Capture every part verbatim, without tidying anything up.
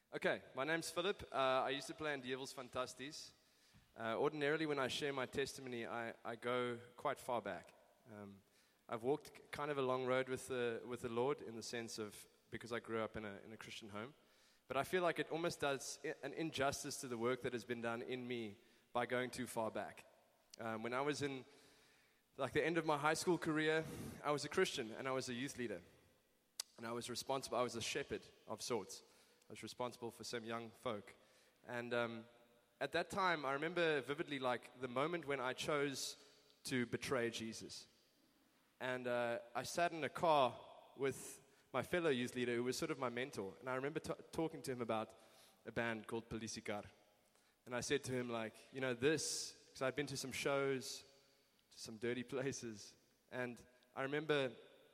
Okay, my name's Philip. Uh, I used to play in Dievel's Fantasties. Uh, ordinarily, when I share my testimony, I, I go quite far back. Um, I've walked kind of a long road with the with the Lord in the sense of because I grew up in a in a Christian home, but I feel like it almost does an injustice to the work that has been done in me by going too far back. Um, when I was in like the end of my high school career, I was a Christian and I was a youth leader, and I was responsible. I was a shepherd of sorts. I was responsible for some young folk. And um, at that time, I remember vividly like the moment when I chose to betray Jesus. And uh, I sat in a car with my fellow youth leader who was sort of my mentor. And I remember t- talking to him about a band called Polisicar. And I said to him like, you know, this, because I'd been to some shows, to some dirty places. And I remember,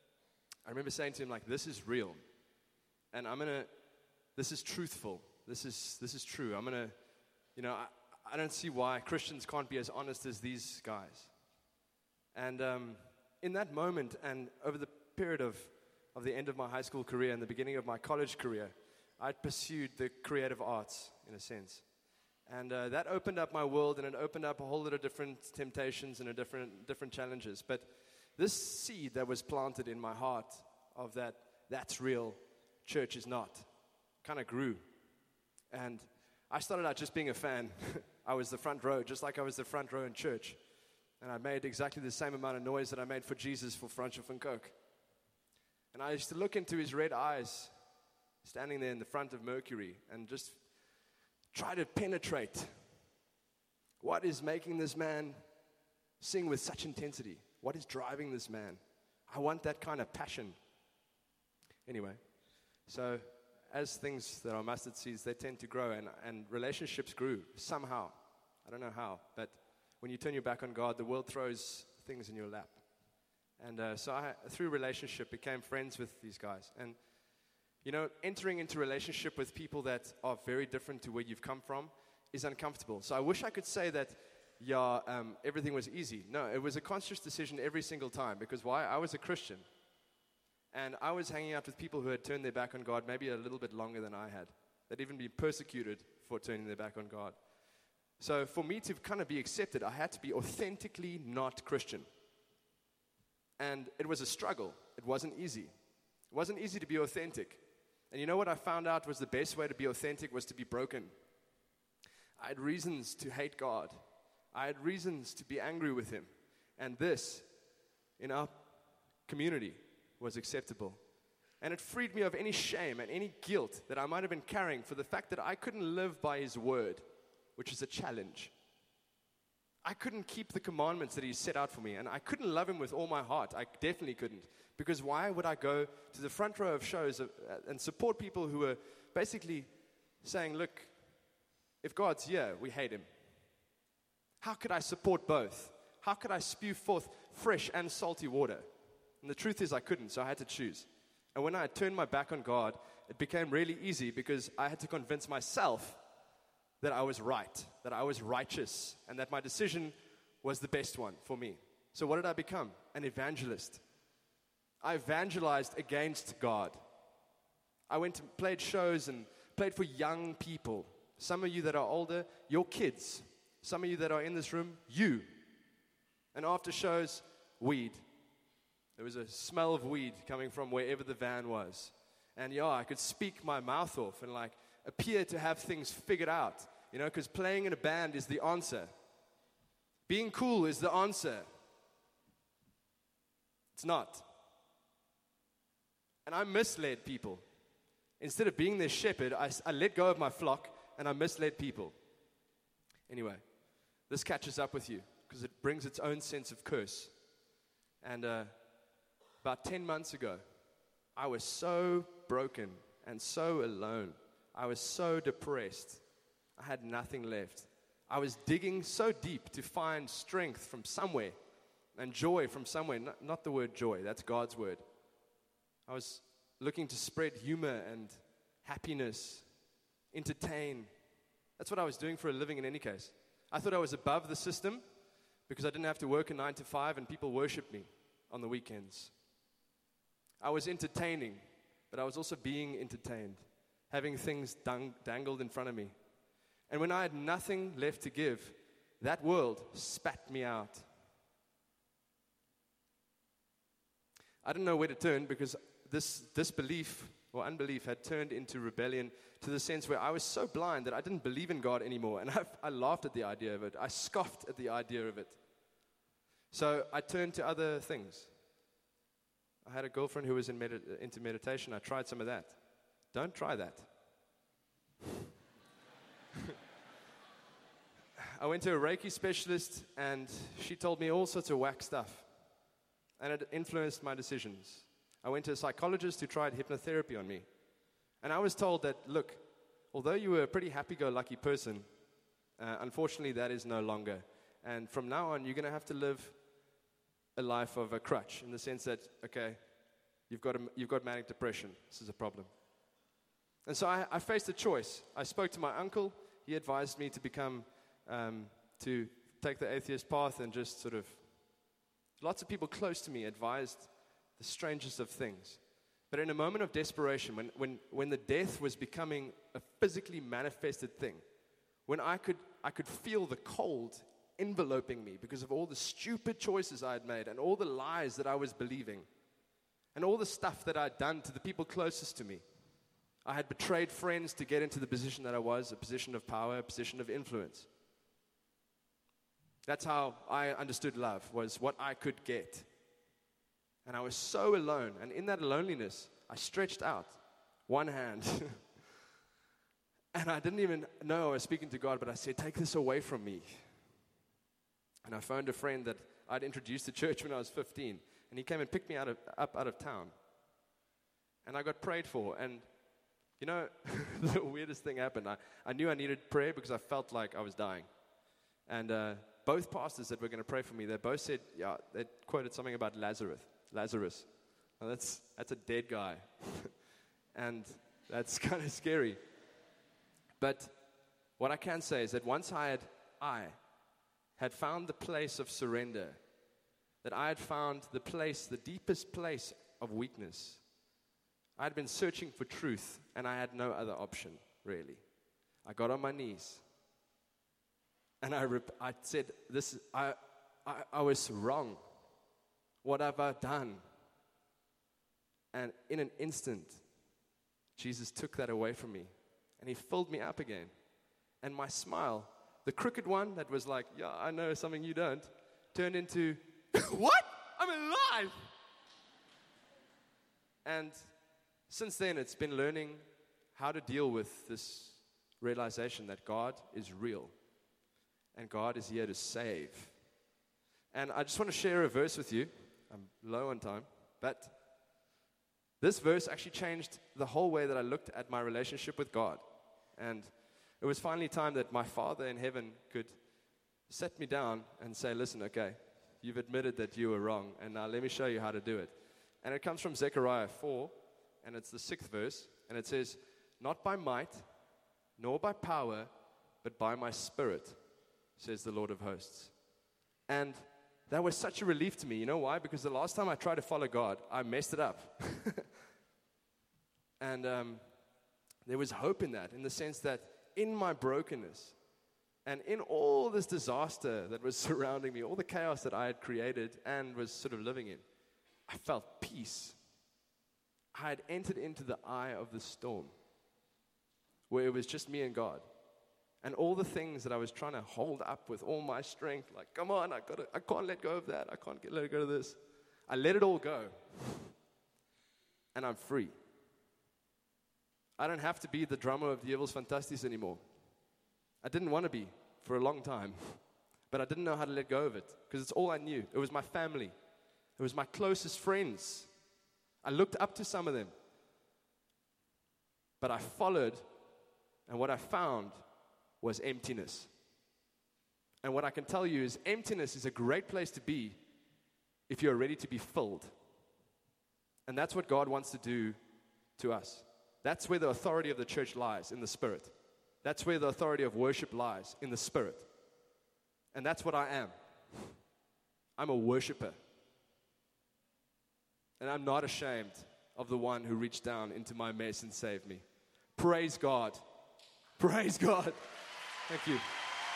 I remember saying to him like, this is real. And I'm going to, This is truthful. This is this is true. I'm going to, you know, I, I don't see why Christians can't be as honest as these guys. And um, in that moment and over the period of, of the end of my high school career and the beginning of my college career, I'd pursued the creative arts, in a sense. And uh, that opened up my world, and it opened up a whole lot of different temptations and a different different challenges. But this seed that was planted in my heart of that, that's real, church is not, kind of grew. And I started out just being a fan. I was the front row, just like I was the front row in church. And I made exactly the same amount of noise that I made for Jesus for Francois van Coke. And I used to look into his red eyes, standing there in the front of Mercury, and just try to penetrate. What is making this man sing with such intensity? What is driving this man? I want that kind of passion. Anyway, so as things that are mustard seeds, they tend to grow, and, and relationships grew somehow. I don't know how, but when you turn your back on God, the world throws things in your lap. And uh, so I, through relationship, became friends with these guys. And, you know, entering into relationship with people that are very different to where you've come from is uncomfortable. So I wish I could say that, yeah, um, everything was easy. No, it was a conscious decision every single time. Because why? I was a Christian. And I was hanging out with people who had turned their back on God maybe a little bit longer than I had. They'd even been persecuted for turning their back on God. So for me to kind of be accepted, I had to be authentically not Christian. And it was a struggle. It wasn't easy. It wasn't easy to be authentic. And you know what I found out was the best way to be authentic was to be broken. I had reasons to hate God. I had reasons to be angry with Him. And this, in our community, was acceptable. And it freed me of any shame and any guilt that I might have been carrying for the fact that I couldn't live by His word, which is a challenge. I couldn't keep the commandments that He set out for me, and I couldn't love Him with all my heart. I definitely couldn't. Because why would I go to the front row of shows and support people who were basically saying, look, if God's here, we hate Him. How could I support both? How could I spew forth fresh and salty water? And the truth is I couldn't, so I had to choose. And when I turned my back on God, it became really easy because I had to convince myself that I was right, that I was righteous, and that my decision was the best one for me. So what did I become? An evangelist. I evangelized against God. I went and played shows and played for young people. Some of you that are older, your kids. Some of you that are in this room, you. And after shows, weed. There was a smell of weed coming from wherever the van was. And yeah, I could speak my mouth off and like appear to have things figured out. You know, because playing in a band is the answer. Being cool is the answer. It's not. And I misled people. Instead of being their shepherd, I, I let go of my flock and I misled people. Anyway, this catches up with you because it brings its own sense of curse. And uh, about ten months ago, I was so broken and so alone. I was so depressed. I had nothing left. I was digging so deep to find strength from somewhere and joy from somewhere. Not, not the word joy, that's God's word. I was looking to spread humor and happiness, entertain. That's what I was doing for a living in any case. I thought I was above the system because I didn't have to work a nine to five and people worshiped me on the weekends. I was entertaining, but I was also being entertained. having things dang- dangled in front of me. And when I had nothing left to give, that world spat me out. I didn't know where to turn because this disbelief or unbelief had turned into rebellion to the sense where I was so blind that I didn't believe in God anymore. And I, I laughed at the idea of it. I scoffed at the idea of it. So I turned to other things. I had a girlfriend who was in med- into meditation. I tried some of that. Don't try that. I went to a Reiki specialist and she told me all sorts of whack stuff. And it influenced my decisions. I went to a psychologist who tried hypnotherapy on me. And I was told that, look, although you were a pretty happy-go-lucky person, uh, unfortunately that is no longer. And from now on, you're going to have to live a life of a crutch in the sense that, okay, you've got, a, you've got manic depression. This is a problem. And so I, I faced a choice. I spoke to my uncle. He advised me to become, um, to take the atheist path and just sort of, lots of people close to me advised the strangest of things. But in a moment of desperation, when, when, when the death was becoming a physically manifested thing, when I could, I could feel the cold enveloping me because of all the stupid choices I had made and all the lies that I was believing and all the stuff that I had done to the people closest to me. I had betrayed friends to get into the position that I was, a position of power, a position of influence. That's how I understood love, was what I could get. And I was so alone. And in that loneliness, I stretched out one hand. And I didn't even know I was speaking to God, but I said, take this away from me. And I phoned a friend that I'd introduced to church when I was fifteen. And he came and picked me out of, up out of town. And I got prayed for. And, you know, the weirdest thing happened. I, I knew I needed prayer because I felt like I was dying. And uh, both pastors that were going to pray for me, they both said, yeah, they quoted something about Lazarus. Lazarus. Now that's, that's a dead guy. And that's kind of scary. But what I can say is that once I had, I had found the place of surrender, that I had found the place, the deepest place of weakness. I had been searching for truth, and I had no other option, really. I got on my knees, and I, rep- I said, "This, I, I, I was wrong. What have I done?" And in an instant, Jesus took that away from me, and He filled me up again. And my smile, the crooked one that was like, "Yeah, I know something you don't," turned into, "What? I'm alive!" And since then, it's been learning how to deal with this realization that God is real, and God is here to save. And I just want to share a verse with you. I'm low on time, but this verse actually changed the whole way that I looked at my relationship with God. And it was finally time that my Father in heaven could set me down and say, "Listen, okay, you've admitted that you were wrong, and now let me show you how to do it." And it comes from Zechariah four, and it's the sixth verse, and it says, "Not by might, nor by power, but by my Spirit, says the Lord of hosts." And that was such a relief to me. You know why? Because the last time I tried to follow God, I messed it up. And um, there was hope in that, in the sense that in my brokenness and in all this disaster that was surrounding me, all the chaos that I had created and was sort of living in, I felt peace. I had entered into the eye of the storm, where it was just me and God. And all the things that I was trying to hold up with all my strength, like, come on, I gotta, I can't let go of that. I can't get, let go of this. I let it all go. And I'm free. I don't have to be the drummer of Dievels Fantasties anymore. I didn't want to be for a long time. But I didn't know how to let go of it, because it's all I knew. It was my family. It was my closest friends. I looked up to some of them. But I followed, and what I found was emptiness. And what I can tell you is emptiness is a great place to be if you're ready to be filled. And that's what God wants to do to us. That's where the authority of the church lies, in the Spirit. That's where the authority of worship lies, in the Spirit. And that's what I am. I'm a worshiper. And I'm not ashamed of the one who reached down into my mess and saved me. Praise God. Praise God. Thank you.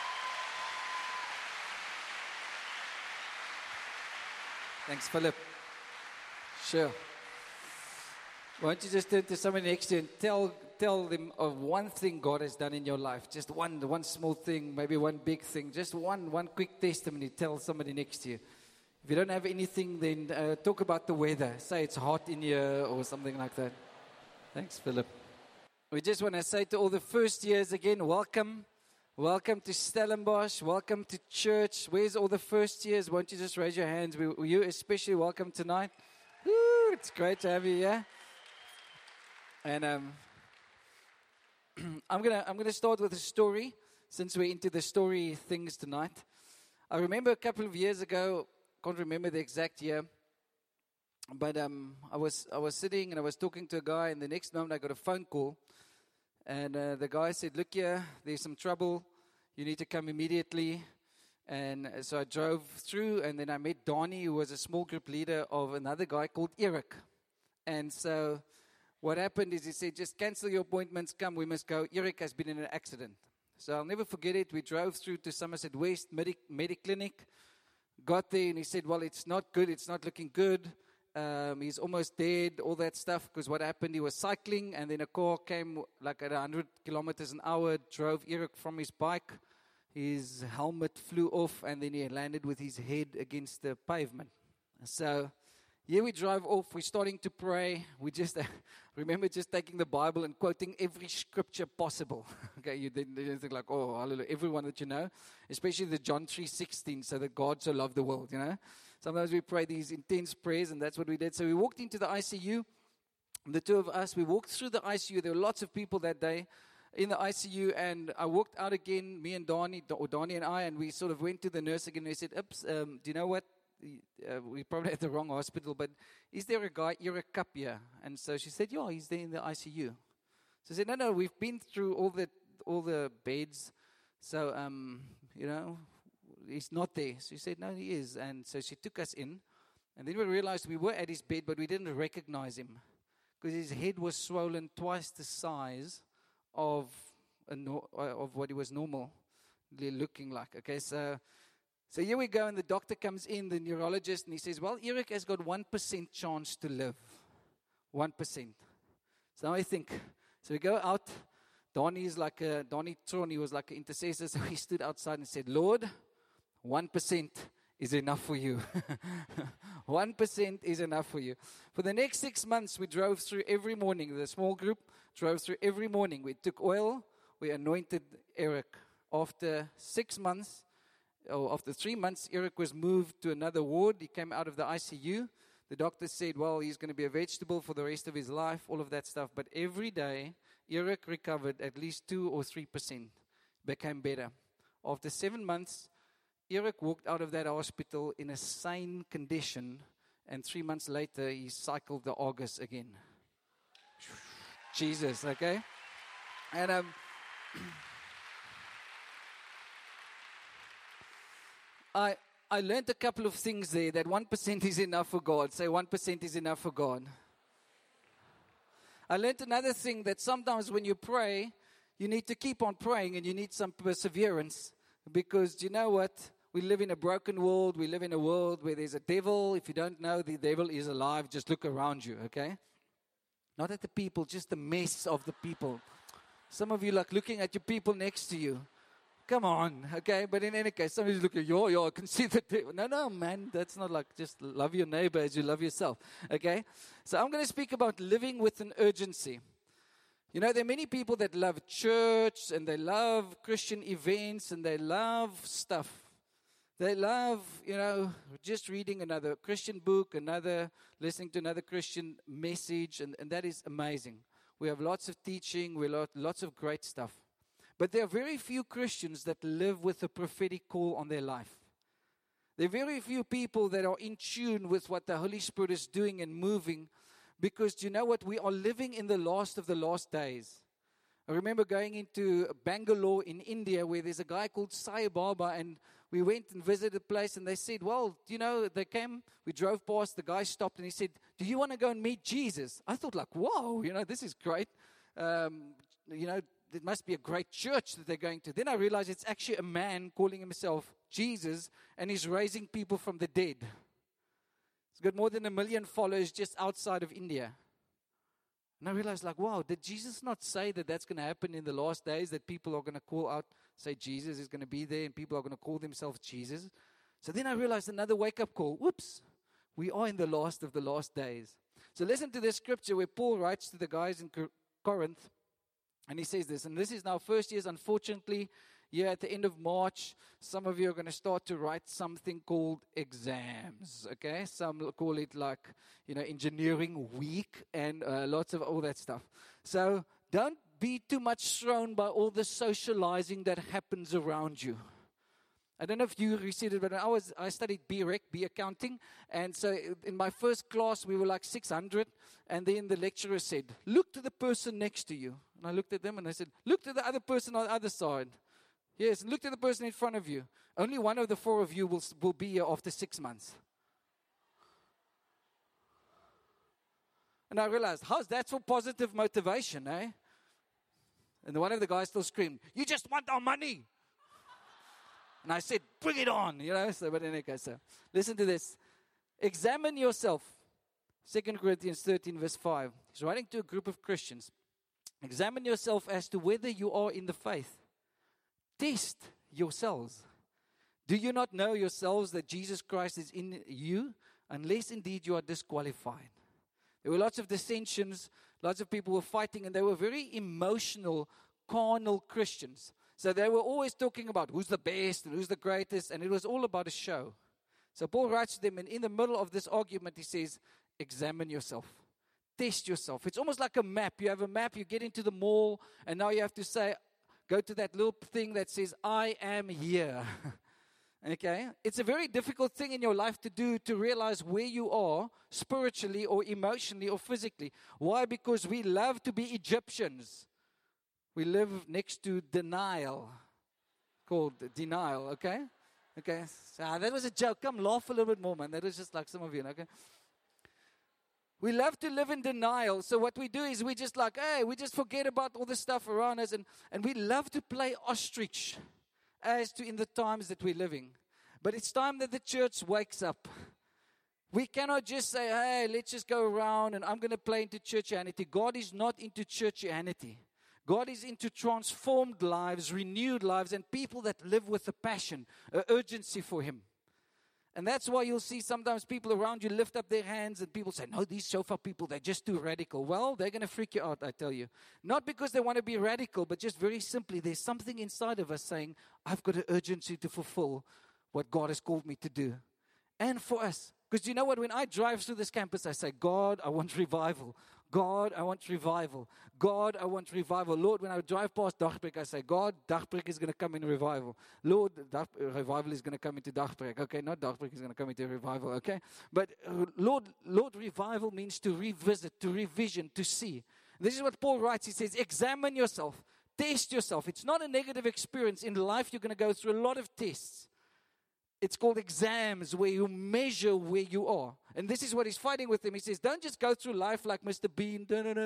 Thanks, Philip. Sure. Why don't you just turn to somebody next to you and tell, tell them of one thing God has done in your life. Just one, one small thing, maybe one big thing. Just one, one quick testimony. Tell somebody next to you. If you don't have anything, then uh, talk about the weather. Say it's hot in here or something like that. Thanks, Philip. We just want to say to all the first years again, welcome. Welcome to Stellenbosch. Welcome to church. Where's all the first years? Won't you just raise your hands? We, you especially welcome tonight. Woo, it's great to have you here. And um, I'm gonna I'm gonna start with a story, since we're into the story things tonight. I remember a couple of years ago, can't remember the exact year, but um, I was I was sitting and I was talking to a guy, and the next moment I got a phone call, and uh, the guy said, "Look here, there's some trouble. You need to come immediately." And so I drove through, and then I met Donnie, who was a small group leader of another guy called Eric. And so what happened is he said, just cancel your appointments, come, we must go. Eric has been in an accident. So I'll never forget it. We drove through to Somerset West Medi- Mediclinic, got there, and he said, well, it's not good, it's not looking good. Um, he's almost dead, all that stuff, because what happened, he was cycling, and then a car came like at one hundred kilometers an hour, drove Eric from his bike. His helmet flew off, and then he landed with his head against the pavement. So here we drive off. We're starting to pray. We just uh, remember just taking the Bible and quoting every scripture possible. Okay, you didn't, didn't think like, oh, hallelujah, everyone that you know, especially the John three sixteen, so that God so loved the world, you know. Sometimes we pray these intense prayers, and that's what we did. So we walked into the I C U, the two of us. We walked through the I C U. There were lots of people that day in the I C U, and I walked out again, me and Donnie, or Donnie and I, and we sort of went to the nurse again, and we said, oops, um, do you know what? Uh, we probably at the wrong hospital, but is there a guy, Eric Cup here? And so she said, yeah, he's there in the I C U. So I said, no, no, we've been through all the all the beds, so, um, you know, he's not there. So she said, no, he is. And so she took us in, and then we realized we were at his bed, but we didn't recognize him, because his head was swollen twice the size of a no, of what he was normally looking like. Okay, so so here we go, and the doctor comes in, the neurologist, and he says, well, Eric has got one percent chance to live. one percent. So now I think, so we go out. Donnie is like a, Donnie Tron, he was like an intercessor, so he stood outside and said, Lord, one percent is enough for you. one percent is enough for you. For the next six months, we drove through every morning. The small group drove through every morning. We took oil. We anointed Eric. After six months, or after three months, Eric was moved to another ward. He came out of the I C U. The doctor said, well, he's going to be a vegetable for the rest of his life, all of that stuff. But every day, Eric recovered at least two or three percent, became better. After seven months, Eric walked out of that hospital in a sane condition, and three months later, he cycled the Argus again. Jesus, okay? And um, I I learned a couple of things there, that one percent is enough for God. Say one percent is enough for God. I learned another thing, that sometimes when you pray, you need to keep on praying, and you need some perseverance, because you know what? We live in a broken world. We live in a world where there's a devil. If you don't know, the devil is alive. Just look around you, okay? Not at the people, just the mess of the people. Some of you like looking at your people next to you. Come on, okay? But in any case, somebody's looking, yo, yo, I can see the devil. No, no, man, that's not like, just love your neighbor as you love yourself, okay? So I'm going to speak about living with an urgency. You know, there are many people that love church, and they love Christian events, and they love stuff. They love, you know, just reading another Christian book, another, listening to another Christian message, and, and that is amazing. We have lots of teaching, we have lots of great stuff. But there are very few Christians that live with a prophetic call on their life. There are very few people that are in tune with what the Holy Spirit is doing and moving, because you know what? We are living in the last of the last days. I remember going into Bangalore in India, where there's a guy called Sai Baba, and we went and visited a place, and they said, well, you know, they came, we drove past, the guy stopped, and he said, do you want to go and meet Jesus? I thought like, wow, you know, this is great. Um, you know, it must be a great church that they're going to. Then I realized it's actually a man calling himself Jesus, and he's raising people from the dead. He's got more than a million followers just outside of India. And I realized, like, wow, did Jesus not say that that's going to happen in the last days, that people are going to call out, say Jesus is going to be there, and people are going to call themselves Jesus? So then I realized another wake-up call. Whoops, we are in the last of the last days. So listen to this scripture where Paul writes to the guys in Corinth, and he says this, and this is now first years, unfortunately, here at the end of March, some of you are going to start to write something called exams, okay? Some call it like, you know, engineering week and uh, lots of all that stuff. So don't be too much thrown by all the socializing that happens around you. I don't know if you received it, but I was I studied B Rec, B accounting, and so in my first class we were like six hundred, and then the lecturer said, look to the person next to you. And I looked at them and I said, look to the other person on the other side. Yes, look to the person in front of you. Only one of the four of you will, will be here after six months. And I realized, how's that for positive motivation, eh? And one of the guys still screamed, you just want our money. And I said, bring it on, you know. So, but anyway, so listen to this. Examine yourself. Second Corinthians thirteen, verse five. He's writing to a group of Christians. Examine yourself as to whether you are in the faith. Test yourselves. Do you not know yourselves that Jesus Christ is in you, unless indeed you are disqualified? There were lots of dissensions. Lots of people were fighting, and they were very emotional, carnal Christians. So they were always talking about who's the best and who's the greatest, and it was all about a show. So Paul writes to them, and in the middle of this argument, he says, examine yourself. Test yourself. It's almost like a map. You have a map, you get into the mall, and now you have to say, go to that little thing that says, I am here. Okay? It's a very difficult thing in your life to do, to realize where you are spiritually or emotionally or physically. Why? Because we love to be Egyptians. We live next to denial, called denial, okay? Okay, so ah, that was a joke. Come laugh a little bit more, man. That was just like some of you, okay? We love to live in denial. So what we do is we just like, hey, we just forget about all the stuff around us. And, and we love to play ostrich as to in the times that we're living. But it's time that the church wakes up. We cannot just say, hey, let's just go around and I'm going to play into churchianity. God is not into churchianity. God is into transformed lives, renewed lives, and people that live with a passion, an urgency for Him. And that's why you'll see sometimes people around you lift up their hands and people say, no, these shofar people, they're just too radical. Well, they're going to freak you out, I tell you. Not because they want to be radical, but just very simply, there's something inside of us saying, I've got an urgency to fulfill what God has called me to do. And for us, because you know what, when I drive through this campus, I say, God, I want revival. God, I want revival. God, I want revival. Lord, when I drive past Dagbreek, I say, God, Dagbreek is going to come in revival. Lord, Dag, revival is going to come into Dagbreek. Okay, not Dagbreek is going to come into revival, okay? But uh, Lord, Lord, revival means to revisit, to revision, to see. This is what Paul writes. He says, examine yourself. Test yourself. It's not a negative experience. In life, you're going to go through a lot of tests. It's called exams, where you measure where you are. And this is what he's fighting with them. He says, don't just go through life like Mister Bean.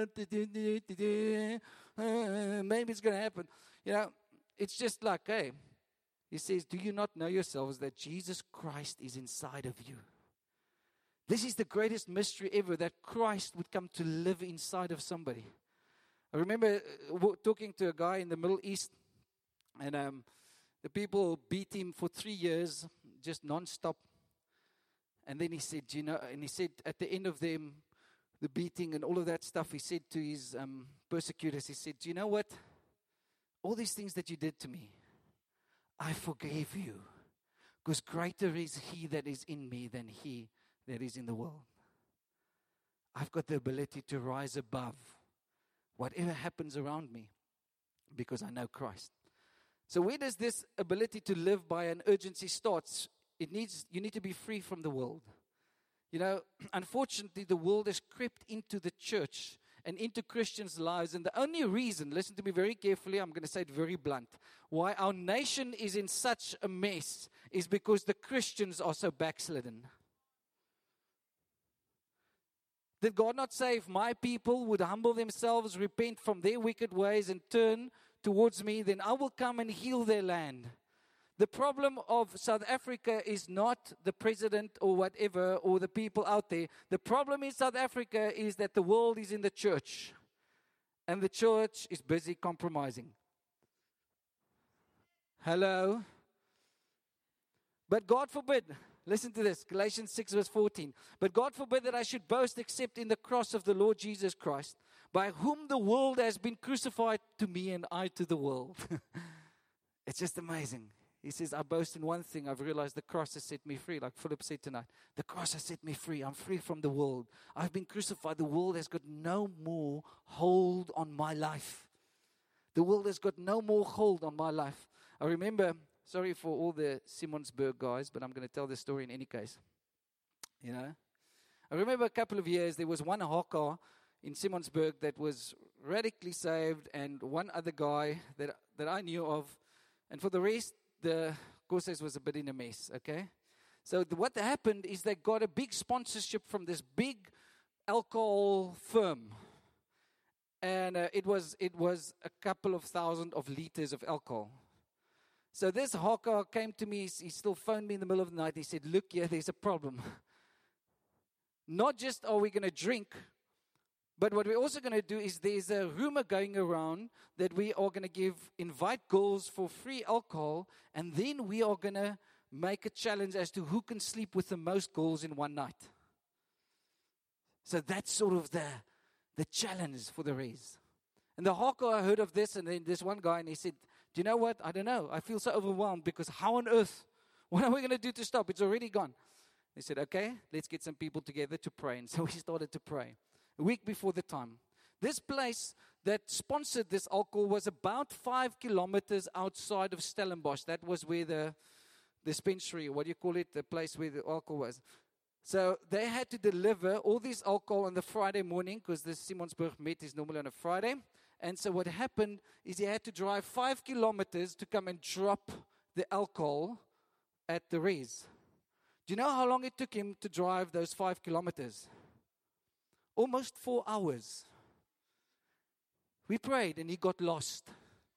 Maybe it's going to happen. You know, it's just like, hey, he says, do you not know yourselves that Jesus Christ is inside of you? This is the greatest mystery ever, that Christ would come to live inside of somebody. I remember uh, talking to a guy in the Middle East, and um, the people beat him for three years, just non-stop. And then he said, you know, and he said at the end of them, the beating and all of that stuff, he said to his um, persecutors, he said, do you know what? All these things that you did to me, I forgave you. Because greater is He that is in me than he that is in the world. I've got the ability to rise above whatever happens around me because I know Christ. So where does this ability to live by an urgency start? It needs, you need to be free from the world. You know, unfortunately, the world has crept into the church and into Christians' lives. And the only reason, listen to me very carefully, I'm going to say it very blunt, why our nation is in such a mess is because the Christians are so backslidden. Did God not say, if my people would humble themselves, repent from their wicked ways, and turn towards me, then I will come and heal their land? The problem of South Africa is not the president or whatever, or the people out there. The problem in South Africa is that the world is in the church, and the church is busy compromising. Hello? But God forbid, listen to this, Galatians six verse fourteen. But God forbid that I should boast except in the cross of the Lord Jesus Christ, by whom the world has been crucified to me and I to the world. It's just amazing. He says, I boast in one thing. I've realized the cross has set me free. Like Philip said tonight, the cross has set me free. I'm free from the world. I've been crucified. The world has got no more hold on my life. The world has got no more hold on my life. I remember, sorry for all the Simonsburg guys, but I'm going to tell the story in any case. You know, I remember a couple of years, there was one hawker in Simonsburg that was radically saved, and one other guy that that I knew of. And for the rest, the courses was a bit in a mess, okay? So the, what happened is they got a big sponsorship from this big alcohol firm. And uh, it was it was a couple of thousand of liters of alcohol. So this hawker came to me, he still phoned me in the middle of the night. He said, look, yeah, there's a problem. Not just are we going to drink, but what we're also going to do is there's a rumor going around that we are going to give, invite girls for free alcohol, and then we are going to make a challenge as to who can sleep with the most girls in one night. So that's sort of the, the challenge for the race. And the hawker heard of this, and then this one guy, and he said, do you know what? I don't know. I feel so overwhelmed because how on earth, what are we going to do to stop? It's already gone. They said, okay, let's get some people together to pray. And so we started to pray. A week before the time. This place that sponsored this alcohol was about five kilometers outside of Stellenbosch. That was where the dispensary, what do you call it, the place where the alcohol was. So they had to deliver all this alcohol on the Friday morning because the Simonsburg Met is normally on a Friday. And so what happened is he had to drive five kilometers to come and drop the alcohol at the res. Do you know how long it took him to drive those five kilometers? Almost four hours. We prayed and he got lost.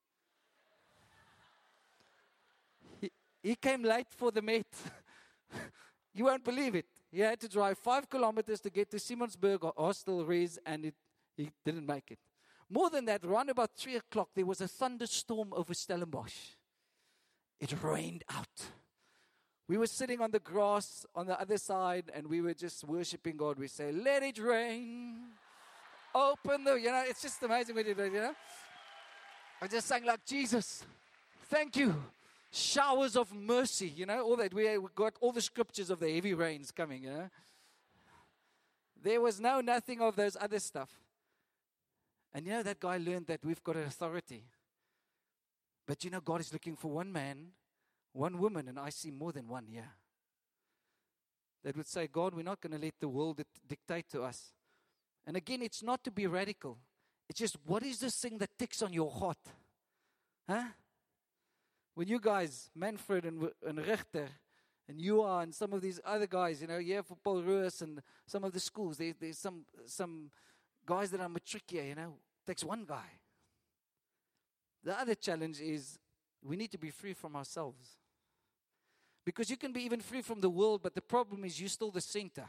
He, he came late for the Met. You won't believe it. He had to drive five kilometers to get to Simonsburg Hostel Res, and it, he didn't make it. More than that, around about three o'clock, there was a thunderstorm over Stellenbosch. It rained out. We were sitting on the grass on the other side, and we were just worshiping God. We say, let it rain. Open the, you know, it's just amazing what you do, you know. I just sang like, Jesus, thank you. Showers of mercy, you know, all that. We got all the scriptures of the heavy rains coming, you know. There was no nothing of those other stuff. And you know, that guy learned that we've got an authority. But you know, God is looking for one man, one woman, and I see more than one here. That would say, God, we're not going to let the world dictate to us. And again, it's not to be radical. It's just, what is this thing that ticks on your heart? Huh? When you guys, Manfred and, and Richter, and you are, and some of these other guys, you know, you have Paul Ruiz and some of the schools, there, there's some some guys that are matric here, you know, takes one guy. The other challenge is we need to be free from ourselves. Because you can be even free from the world, but the problem is you're still the center.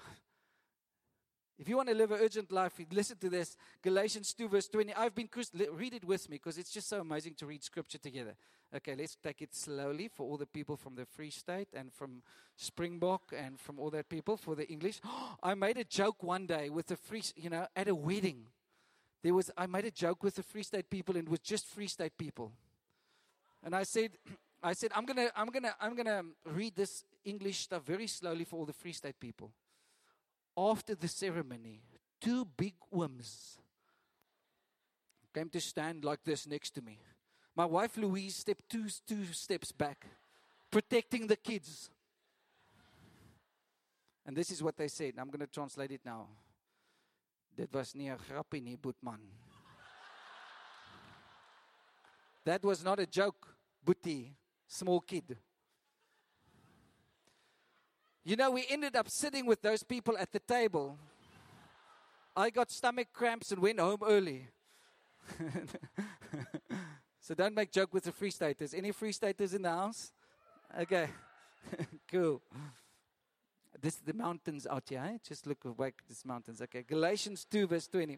If you want to live an urgent life, listen to this. Galatians two verse twenty. I've been, read it with me because it's just so amazing to read scripture together. Okay, let's take it slowly for all the people from the Free State and from Springbok and from all that people for the English. I made a joke one day with the Free, you know, at a wedding. There was, I made a joke with the Free State people, and it was just Free State people. And I said, I said, I'm gonna, I'm gonna, I'm gonna read this English stuff very slowly for all the Free State people. After the ceremony, two big ooms came to stand like this next to me. My wife Louise stepped two, two steps back, protecting the kids. And this is what they said. I'm going to translate it now. Dit was nie 'n grappie nie, Boetman. That was not a joke, Boetie, small kid. You know, we ended up sitting with those people at the table. I got stomach cramps and went home early. So don't make joke with the Free Staters. Any Free Staters in the house? Okay. Cool. This is the mountains out here. Eh? Just look away at these mountains. Okay. Galatians two verse twenty.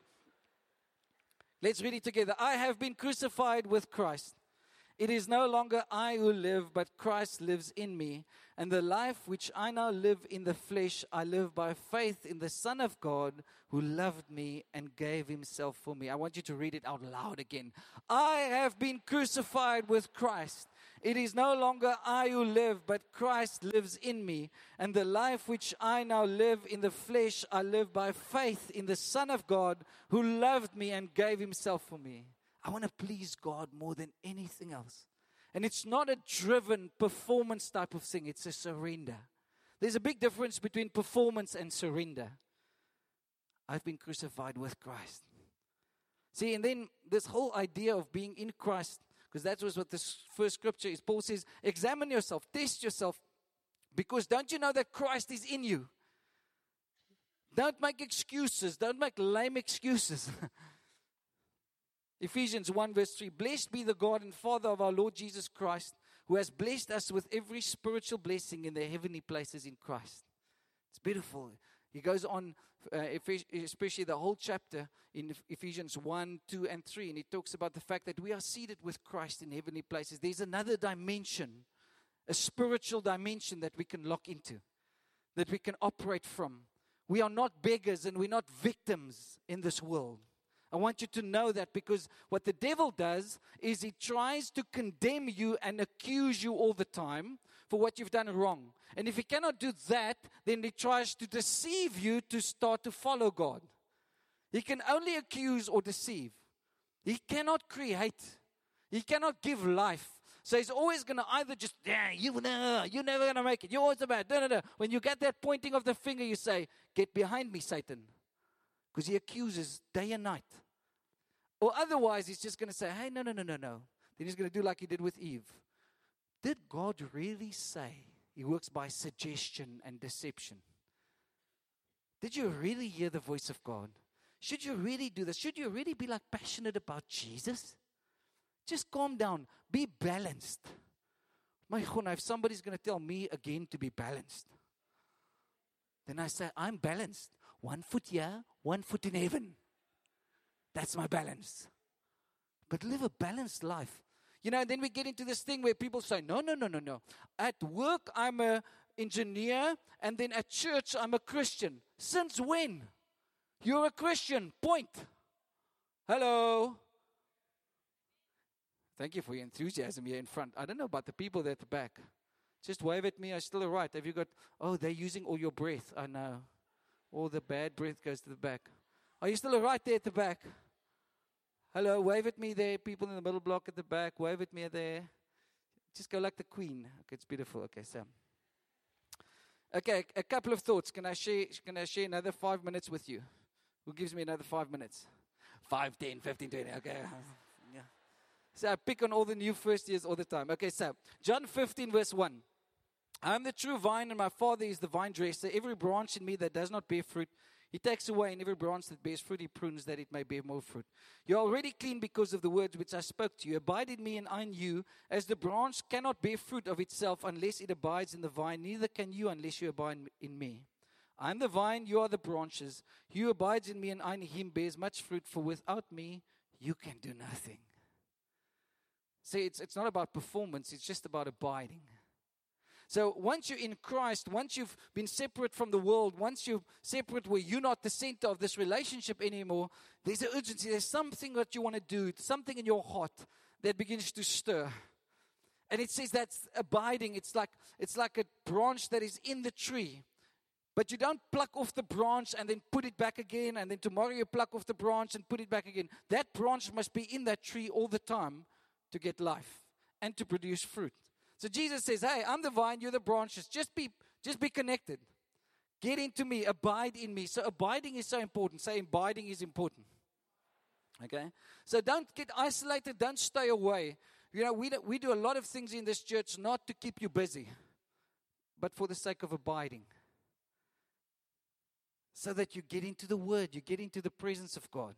Let's read it together. I have been crucified with Christ. It is no longer I who live, but Christ lives in me. And the life which I now live in the flesh, I live by faith in the Son of God who loved me and gave himself for me. I want you to read it out loud again. I have been crucified with Christ. It is no longer I who live, but Christ lives in me. And the life which I now live in the flesh, I live by faith in the Son of God who loved me and gave himself for me. I want to please God more than anything else. And it's not a driven performance type of thing. It's a surrender. There's a big difference between performance and surrender. I've been crucified with Christ. See, and then this whole idea of being in Christ, because that was what this first scripture is. Paul says, examine yourself, test yourself, because don't you know that Christ is in you? Don't make excuses. Don't make lame excuses. Ephesians one verse three, blessed be the God and Father of our Lord Jesus Christ, who has blessed us with every spiritual blessing in the heavenly places in Christ. It's beautiful. He goes on, uh, especially the whole chapter in Ephesians one, two, and three, and he talks about the fact that we are seated with Christ in heavenly places. There's another dimension, a spiritual dimension that we can lock into, that we can operate from. We are not beggars and we're not victims in this world. I want you to know that, because what the devil does is he tries to condemn you and accuse you all the time for what you've done wrong. And if he cannot do that, then he tries to deceive you to start to follow God. He can only accuse or deceive. He cannot create. He cannot give life. So he's always going to either just, yeah, you, no, you're never going to make it. You're always bad. No, no, no. When you get that pointing of the finger, you say, get behind me, Satan. Because he accuses day and night. Or otherwise, he's just going to say, hey, no, no, no, no, no. Then he's going to do like he did with Eve. Did God really say he works by suggestion and deception? Did you really hear the voice of God? Should you really do this? Should you really be like passionate about Jesus? Just calm down. Be balanced. My God, if somebody's going to tell me again to be balanced, then I say, I'm balanced. One foot here, one foot in heaven. That's my balance. But live a balanced life. You know, and then we get into this thing where people say, no, no, no, no, no. At work, I'm an engineer, and then at church, I'm a Christian. Since when? You're a Christian. Point. Hello. Thank you for your enthusiasm here in front. I don't know about the people there at the back. Just wave at me. I'm still all right. Have you got, oh, they're using all your breath. I know. All the bad breath goes to the back. Are you still all right there at the back? Hello, wave at me there. People in the middle block at the back, wave at me there. Just go like the Queen. Okay, it's beautiful. Okay, so. Okay, a couple of thoughts. Can I share, can I share another five minutes with you? Who gives me another five minutes? Five, ten, fifteen, twenty. Okay. Yeah. So I pick on all the new first years all the time. Okay, so John fifteen verse one. I am the true vine and my Father is the vine dresser. Every branch in me that does not bear fruit, he takes away, and every branch that bears fruit, he prunes that it may bear more fruit. You are already clean because of the words which I spoke to you. Abide in me and I in you, as the branch cannot bear fruit of itself unless it abides in the vine, neither can you unless you abide in me. I am the vine, you are the branches. He who abides in me and I in him bears much fruit, for without me you can do nothing. See, it's, it's not about performance, it's just about abiding. So once you're in Christ, once you've been separate from the world, once you're separate where you're not the center of this relationship anymore, there's an urgency. There's something that you want to do, something in your heart that begins to stir. And it says that's abiding. It's like, it's like a branch that is in the tree. But you don't pluck off the branch and then put it back again, and then tomorrow you pluck off the branch and put it back again. That branch must be in that tree all the time to get life and to produce fruit. So Jesus says, hey, I'm the vine, you're the branches. Just be, just be connected. Get into me, abide in me. So abiding is so important. Say abiding is important. Okay? So don't get isolated, don't stay away. You know, we do, we do a lot of things in this church not to keep you busy, but for the sake of abiding. so that you get into the Word, you get into the presence of God.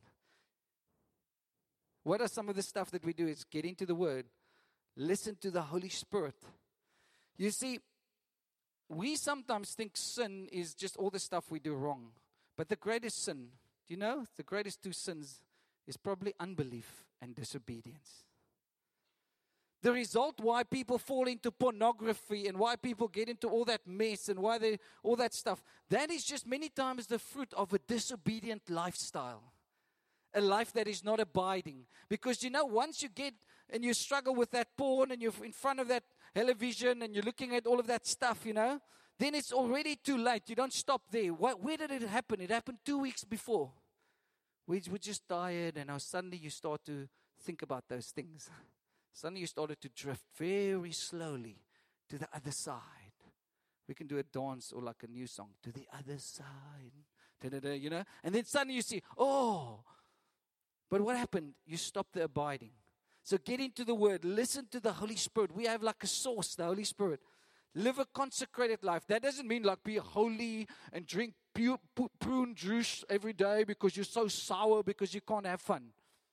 What are some of the stuff that we do? Is get into the Word, listen to the Holy Spirit. You see, we sometimes think sin is just all the stuff we do wrong. But the greatest sin, do you know, the greatest two sins is probably unbelief and disobedience. The result why people fall into pornography and why people get into all that mess and why they, all that stuff, that is just many times the fruit of a disobedient lifestyle. A life that is not abiding. Because you know, once you get and you struggle with that porn and you're in front of that television and you're looking at all of that stuff, you know, then it's already too late. You don't stop there. What, where did it happen? It happened two weeks before. We were just tired, and now suddenly you start to think about those things. Suddenly you started to drift very slowly to the other side. We can do a dance or like a new song. To the other side. Da-da-da, you know? And then suddenly you see, oh. But what happened? You stopped the abiding. So get into the Word. Listen to the Holy Spirit. We have like a source, the Holy Spirit. Live a consecrated life. That doesn't mean like be holy and drink pu- pu- prune juice every day because you're so sour because you can't have fun.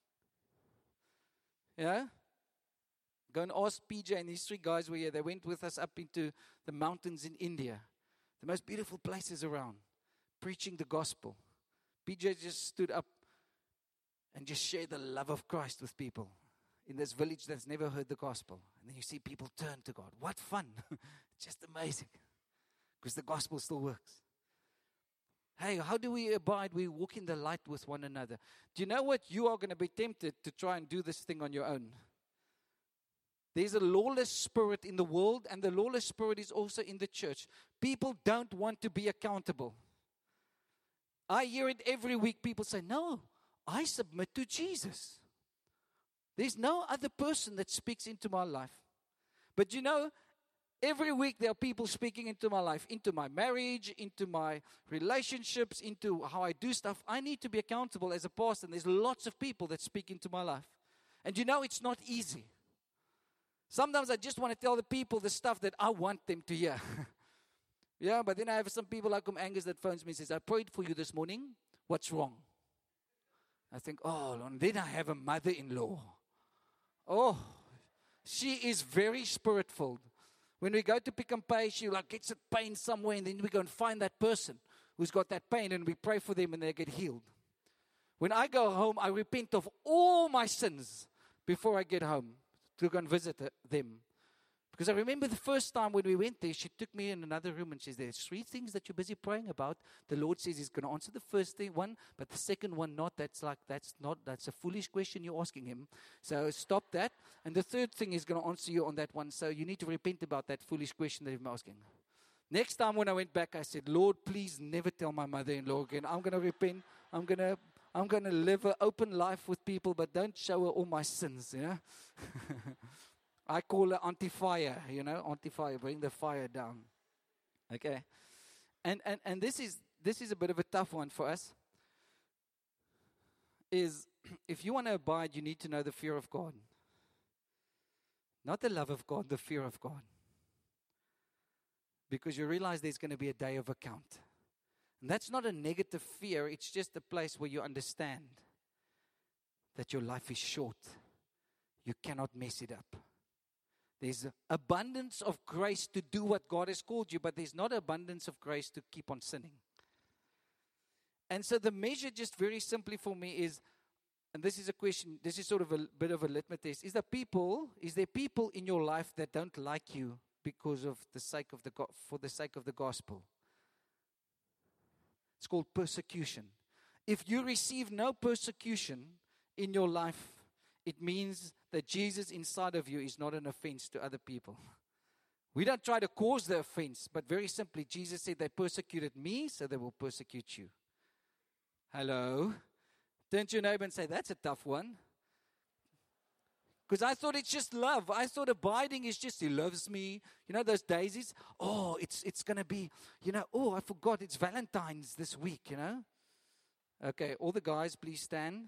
Yeah? Go and ask P J and these three guys were here. They went with us up into the mountains in India. The most beautiful places around. Preaching the gospel. P J just stood up and just shared the love of Christ with people in this village that's never heard the gospel. And then you see people turn to God. What fun. Just amazing. Because the gospel still works. Hey, how do we abide? We walk in the light with one another. Do you know what? You are going to be tempted to try and do this thing on your own. There's a lawless spirit in the world, and the lawless spirit is also in the church. People don't want to be accountable. I hear it every week. People say, no, I submit to Jesus. There's no other person that speaks into my life. But you know, every week there are people speaking into my life, into my marriage, into my relationships, into how I do stuff. I need to be accountable as a pastor. And there's lots of people that speak into my life. And you know, it's not easy. Sometimes I just want to tell the people the stuff that I want them to hear. Yeah, but then I have some people like um, Angus that phones me and says, I prayed for you this morning. What's wrong? I think, oh, and then I have a mother-in-law. Oh, she is very spirit-filled. When we go to Pick and Pay, she like gets a pain somewhere, and then we go and find that person who's got that pain, and we pray for them, and they get healed. When I go home, I repent of all my sins before I get home to go and visit them. Because I remember the first time when we went there, she took me in another room and she said, there's three things that you're busy praying about. The Lord says He's going to answer the first thing, one, but the second one not. That's like, that's not, that's a foolish question you're asking Him. So stop that. And the third thing is going to answer you on that one. So you need to repent about that foolish question that you're asking. Next time when I went back, I said, Lord, please never tell my mother-in-law again. I'm going to repent. I'm going to, I'm going to live an open life with people, but don't show her all my sins, you know. I call her anti-fire, you know, anti-fire, bring the fire down. Okay. And and and this is this is a bit of a tough one for us. Is if you want to abide, you need to know the fear of God. Not the love of God, the fear of God. Because you realize there's going to be a day of account. And that's not a negative fear, it's just a place where you understand that your life is short. You cannot mess it up. There's abundance of grace to do what God has called you, but there's not abundance of grace to keep on sinning. And so the measure just very simply for me is, and this is a question, this is sort of a bit of a litmus test, is there people, is there people in your life that don't like you because of the sake of the go- for the sake of the gospel? It's called persecution. If you receive no persecution in your life, it means that Jesus inside of you is not an offense to other people. We don't try to cause the offense, but very simply, Jesus said they persecuted me, so they will persecute you. Hello? Turn to your neighbor and say, that's a tough one. Because I thought it's just love. I thought abiding is just He loves me. You know those daisies? Oh, it's it's going to be, you know, oh, I forgot, it's Valentine's this week, you know. Okay, all the guys, please stand.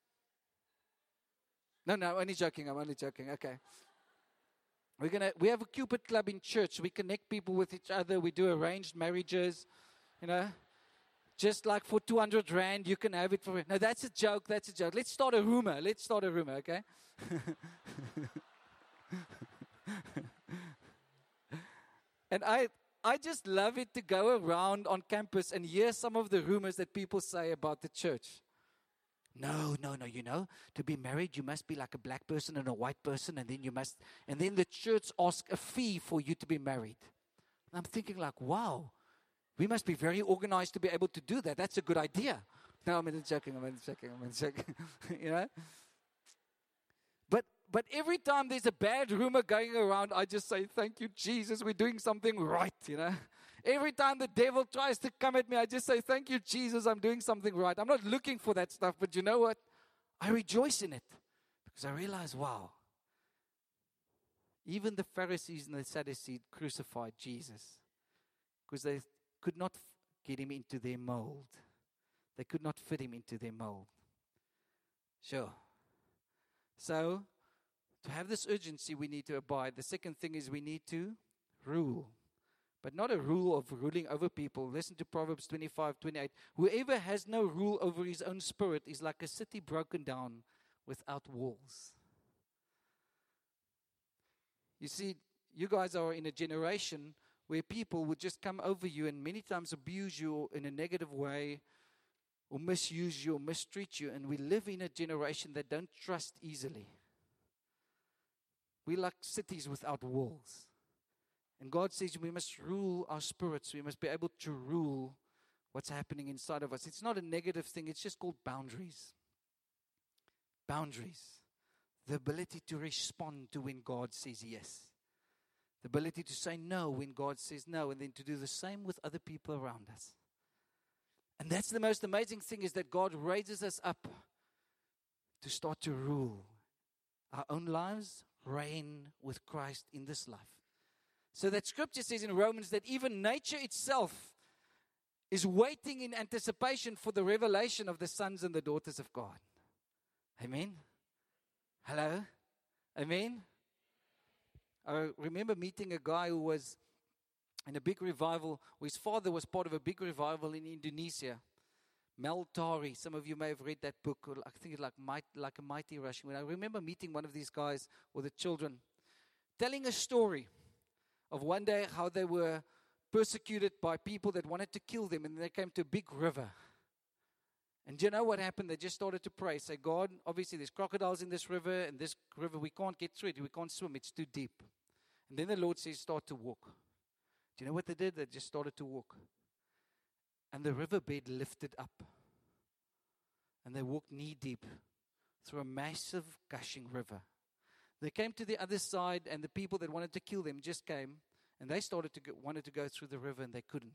No, no, I'm only joking. I'm only joking. Okay. We're gonna. We have a Cupid Club in church. We connect people with each other. We do arranged marriages. You know, just like for two hundred rand, you can have it for... No, that's a joke, that's a joke. Let's start a rumor. Let's start a rumor, okay? And I... I just love it to go around on campus and hear some of the rumors that people say about the church. No, no, no, you know, to be married, you must be like a black person and a white person, and then you must, and then the church asks a fee for you to be married. And I'm thinking like, wow, we must be very organized to be able to do that. That's a good idea. No, I'm only joking, I'm only joking, I'm only joking, you know. But But every time there's a bad rumor going around, I just say, thank you, Jesus, we're doing something right, you know. Every time the devil tries to come at me, I just say, thank you, Jesus, I'm doing something right. I'm not looking for that stuff, but you know what? I rejoice in it because I realize, wow, even the Pharisees and the Sadducees crucified Jesus because they could not get him into their mold. They could not fit him into their mold. Sure. So, to have this urgency, we need to abide. The second thing is we need to rule. But not a rule of ruling over people. Listen to Proverbs twenty-five, twenty-eight. Whoever has no rule over his own spirit is like a city broken down without walls. You see, you guys are in a generation where people would just come over you and many times abuse you in a negative way or misuse you or mistreat you. And we live in a generation that don't trust easily. We're like cities without walls. And God says we must rule our spirits. We must be able to rule what's happening inside of us. It's not a negative thing. It's just called boundaries. Boundaries. The ability to respond to when God says yes. The ability to say no when God says no. And then to do the same with other people around us. And that's the most amazing thing, is that God raises us up to start to rule our own lives, reign with Christ in this life. So that scripture says in Romans that even nature itself is waiting in anticipation for the revelation of the sons and the daughters of God. Amen? Hello? Amen? I remember meeting a guy who was in a big revival. His father was part of a big revival in Indonesia. Mel Tari, some of you may have read that book. I think it's like, might, like a Mighty Rushing Wind. I remember meeting one of these guys, or the children, telling a story of one day how they were persecuted by people that wanted to kill them, and they came to a big river. And do you know what happened? They just started to pray. Say, God, obviously there's crocodiles in this river, and this river, we can't get through it. We can't swim. It's too deep. And then the Lord says, start to walk. Do you know what they did? They just started to walk. And the riverbed lifted up. And they walked knee deep through a massive gushing river. They came to the other side, and the people that wanted to kill them just came, and they started to go, wanted to go through the river, and they couldn't.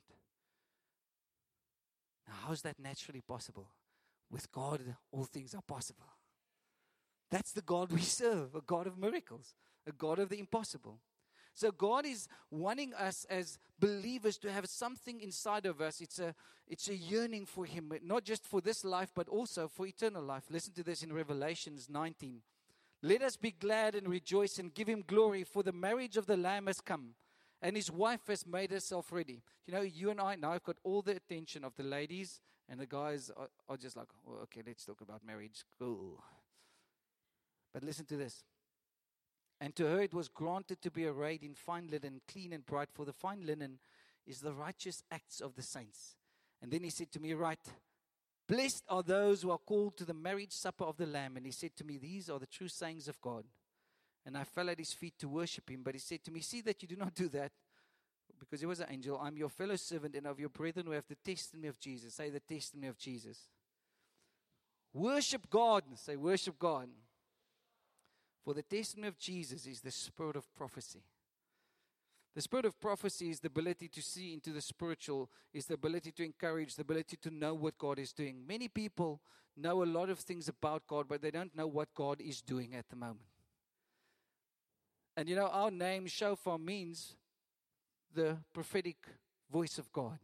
Now, how is that naturally possible? With God, all things are possible. That's the God we serve, a God of miracles, a God of the impossible. So God is wanting us as believers to have something inside of us. It's a, it's a yearning for Him, not just for this life, but also for eternal life. Listen to this in Revelations nineteen. Let us be glad and rejoice and give Him glory, for the marriage of the Lamb has come, and His wife has made herself ready. You know, you and I now have got all the attention of the ladies, and the guys are, are just like, oh, okay, let's talk about marriage. Cool. But listen to this. And to her it was granted to be arrayed in fine linen, clean and bright, for the fine linen is the righteous acts of the saints. And then he said to me, right, blessed are those who are called to the marriage supper of the Lamb. And he said to me, these are the true sayings of God. And I fell at his feet to worship him. But he said to me, see that you do not do that, because he was an angel. I'm your fellow servant and of your brethren who have the testimony of Jesus. Say the testimony of Jesus. Worship God. Say worship God. For the testimony of Jesus is the spirit of prophecy. The spirit of prophecy is the ability to see into the spiritual, is the ability to encourage, the ability to know what God is doing. Many people know a lot of things about God, but they don't know what God is doing at the moment. And you know, our name, Shofar, means the prophetic voice of God.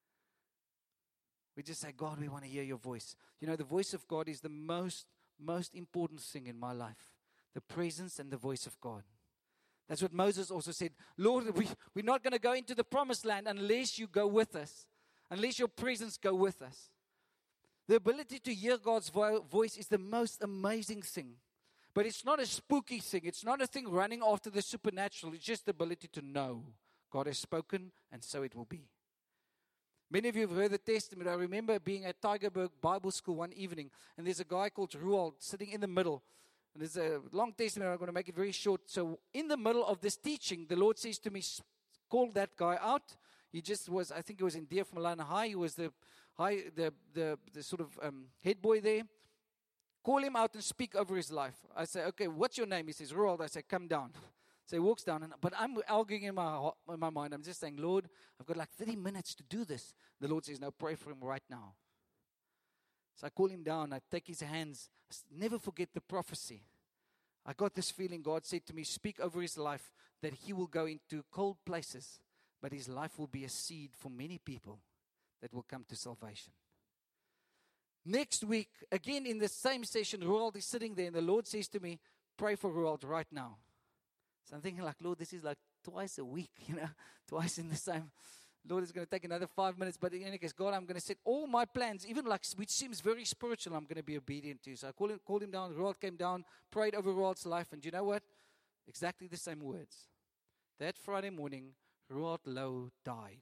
We just say, God, we want to hear your voice. You know, the voice of God is the most, most important thing in my life. The presence and the voice of God. That's what Moses also said. Lord, we, we're not going to go into the promised land unless you go with us. unless your presence go with us. The ability to hear God's vo- voice is the most amazing thing. But it's not a spooky thing. It's not a thing running after the supernatural. It's just the ability to know God has spoken, and so it will be. Many of you have heard the testimony. I remember being at Tygerberg Bible School one evening, and there's a guy called Ruald sitting in the middle. And there's a long testimony. I'm going to make it very short. So in the middle of this teaching, the Lord says to me, call that guy out. He just was, I think he was in Deer from Malana High. He was the high, the, the, the sort of um, head boy there. Call him out and speak over his life. I say, okay, what's your name? He says, Roald. I say, come down. So he walks down, and, but I'm arguing in my, in my mind. I'm just saying, Lord, I've got like thirty minutes to do this. The Lord says, no, pray for him right now. So I call him down. I take his hands. Never forget the prophecy. I got this feeling God said to me, speak over his life that he will go into cold places, but his life will be a seed for many people that will come to salvation. Next week, again in the same session, Roald is sitting there, and the Lord says to me, pray for Roald right now. So I'm thinking like, Lord, this is like twice a week, you know, twice in the same. Lord, it's going to take another five minutes. But in any case, God, I'm going to set all my plans, even like, which seems very spiritual, I'm going to be obedient to. So I called him, called him down. Roald came down, prayed over Roald's life. And you know what? Exactly the same words. That Friday morning, Roald Lowe died.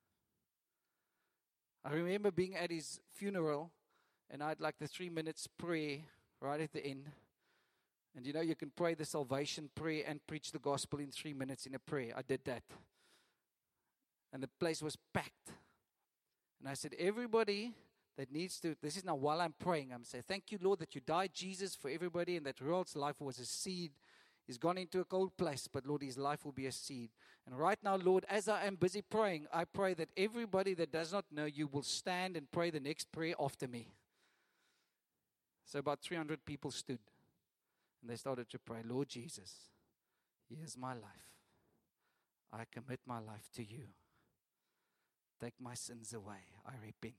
I remember being at his funeral, and I had like the three minutes prayer right at the end. And you know, you can pray the salvation prayer and preach the gospel in three minutes in a prayer. I did that. And the place was packed. And I said, everybody that needs to, this is now while I'm praying, I'm saying, thank you, Lord, that you died, Jesus, for everybody, and that Roald's life was a seed. He's gone into a cold place, but Lord, his life will be a seed. And right now, Lord, as I am busy praying, I pray that everybody that does not know you will stand and pray the next prayer after me. So about three hundred people stood. And they started to pray, Lord Jesus, here's my life. I commit my life to you. Take my sins away. I repent.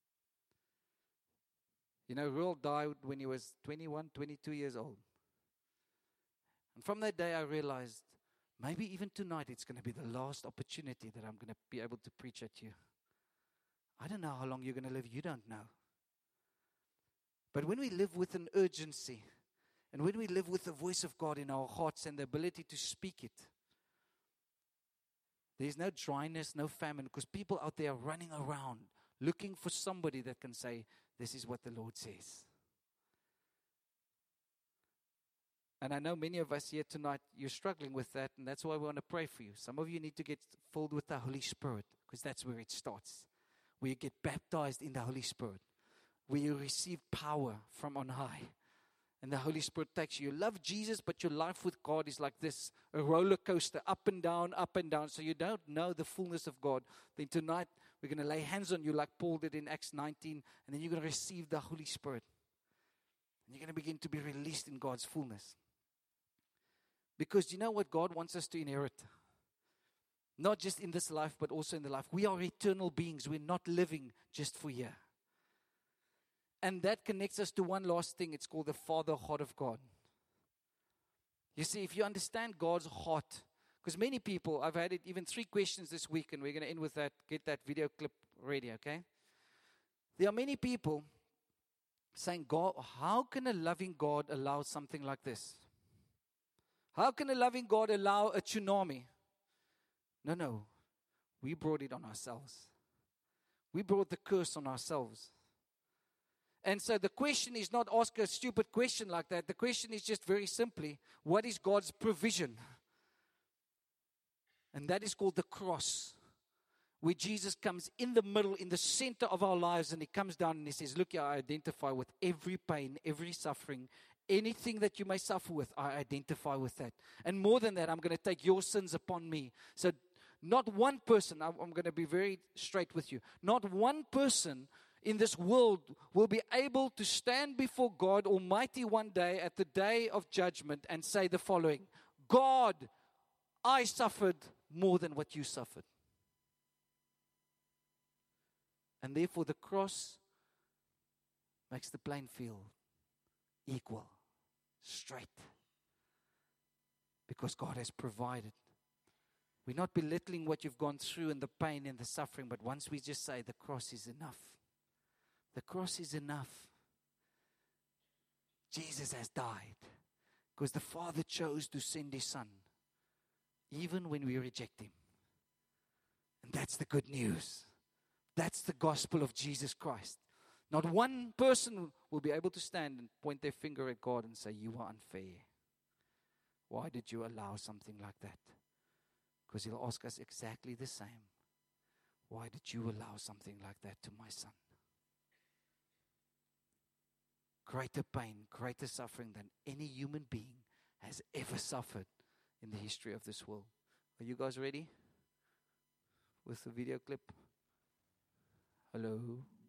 You know, Roald died when he was twenty-one, twenty-two years old. And from that day, I realized maybe even tonight it's going to be the last opportunity that I'm going to be able to preach at you. I don't know how long you're going to live. You don't know. But when we live with an urgency, and when we live with the voice of God in our hearts and the ability to speak it, there's no dryness, no famine, because people out there are running around looking for somebody that can say, this is what the Lord says. And I know many of us here tonight, you're struggling with that, and that's why we want to pray for you. Some of you need to get filled with the Holy Spirit, because that's where it starts. Where you get baptized in the Holy Spirit, where you receive power from on high. And the Holy Spirit takes you. You love Jesus, but your life with God is like this, a roller coaster, up and down, up and down. So you don't know the fullness of God. Then tonight, we're going to lay hands on you like Paul did in Acts nineteen. And then you're going to receive the Holy Spirit. And you're going to begin to be released in God's fullness. Because you know what God wants us to inherit? Not just in this life, but also in the life. We are eternal beings. We're not living just for here. And that connects us to one last thing. It's called the Father heart of God. You see, if you understand God's heart, because many people, I've had it even three questions this week, and we're going to end with that. Get that video clip ready, okay? There are many people saying, God, how can a loving God allow something like this? How can a loving God allow a tsunami? No, no. We brought it on ourselves. We brought the curse on ourselves. And so the question is not ask a stupid question like that. The question is just very simply, what is God's provision? And that is called the cross, where Jesus comes in the middle, in the center of our lives, and he comes down and he says, look here, I identify with every pain, every suffering, anything that you may suffer with, I identify with that. And more than that, I'm going to take your sins upon me. So not one person, I'm going to be very straight with you, not one person in this world will be able to stand before God Almighty one day at the day of judgment and say the following, God, I suffered more than what you suffered. And therefore the cross makes the playing field equal, straight. Because God has provided We're not belittling what you've gone through and the pain and the suffering, but once we just say the cross is enough. The cross is enough. Jesus has died because the Father chose to send His Son, even when we reject Him. And that's the good news. That's the gospel of Jesus Christ. Not one person will be able to stand and point their finger at God and say, you are unfair. Why did you allow something like that? Because He'll ask us exactly the same. Why did you allow something like that to my son? Greater pain, greater suffering than any human being has ever suffered in the history of this world. Are you guys ready with the video clip? Hello.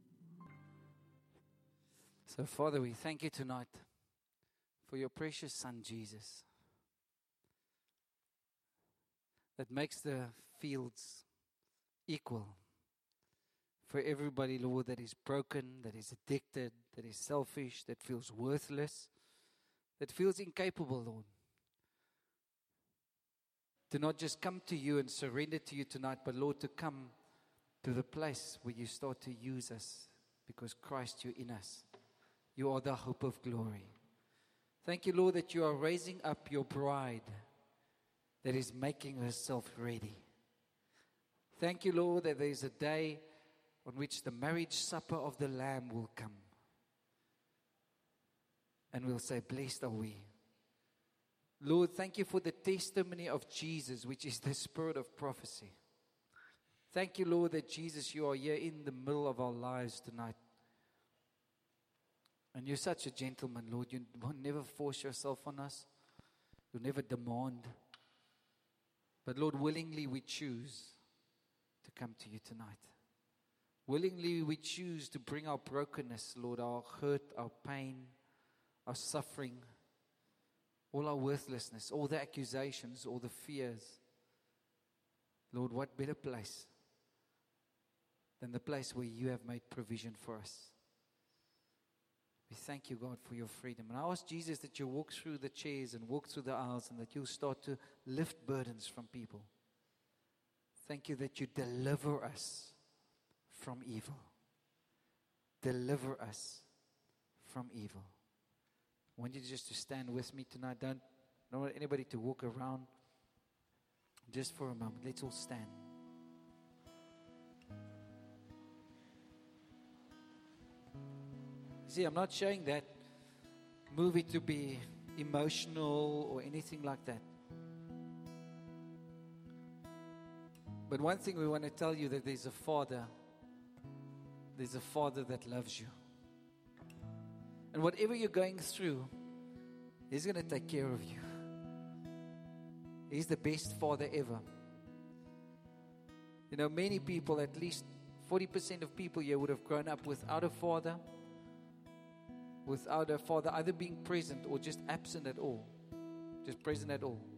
So, Father, we thank You tonight for Your precious Son, Jesus, that makes the fields equal for everybody, Lord, that is broken, that is addicted, that is selfish, that feels worthless, that feels incapable, Lord. To not just come to You and surrender to You tonight, but, Lord, to come to the place where You start to use us because Christ, You're in us. You are the hope of glory. Thank You, Lord, that You are raising up Your bride that is making herself ready. Thank You, Lord, that there is a day on which the marriage supper of the Lamb will come. And we'll say, blessed are we. Lord, thank You for the testimony of Jesus, which is the spirit of prophecy. Thank You, Lord, that Jesus, You are here in the middle of our lives tonight. And You're such a gentleman, Lord. You will never force Yourself on us. You'll never demand. But Lord, willingly we choose to come to You tonight. Willingly we choose to bring our brokenness, Lord, our hurt, our pain, our suffering, all our worthlessness, all the accusations, all the fears. Lord, what better place than the place where You have made provision for us. We thank You, God, for Your freedom. And I ask Jesus that You walk through the chairs and walk through the aisles and that You'll start to lift burdens from people. Thank You that You deliver us from evil. Deliver us from evil. I want you just to stand with me tonight. Don't, don't want anybody to walk around. Just for a moment. Let's all stand. See, I'm not showing that movie to be emotional or anything like that. But one thing we want to tell you, that there's a Father. There's a Father that loves you. And whatever you're going through, He's going to take care of you. He's the best Father ever. You know, many people, at least forty percent of people here would have grown up without a father. Without a father either being present or just absent at all. Just present at all.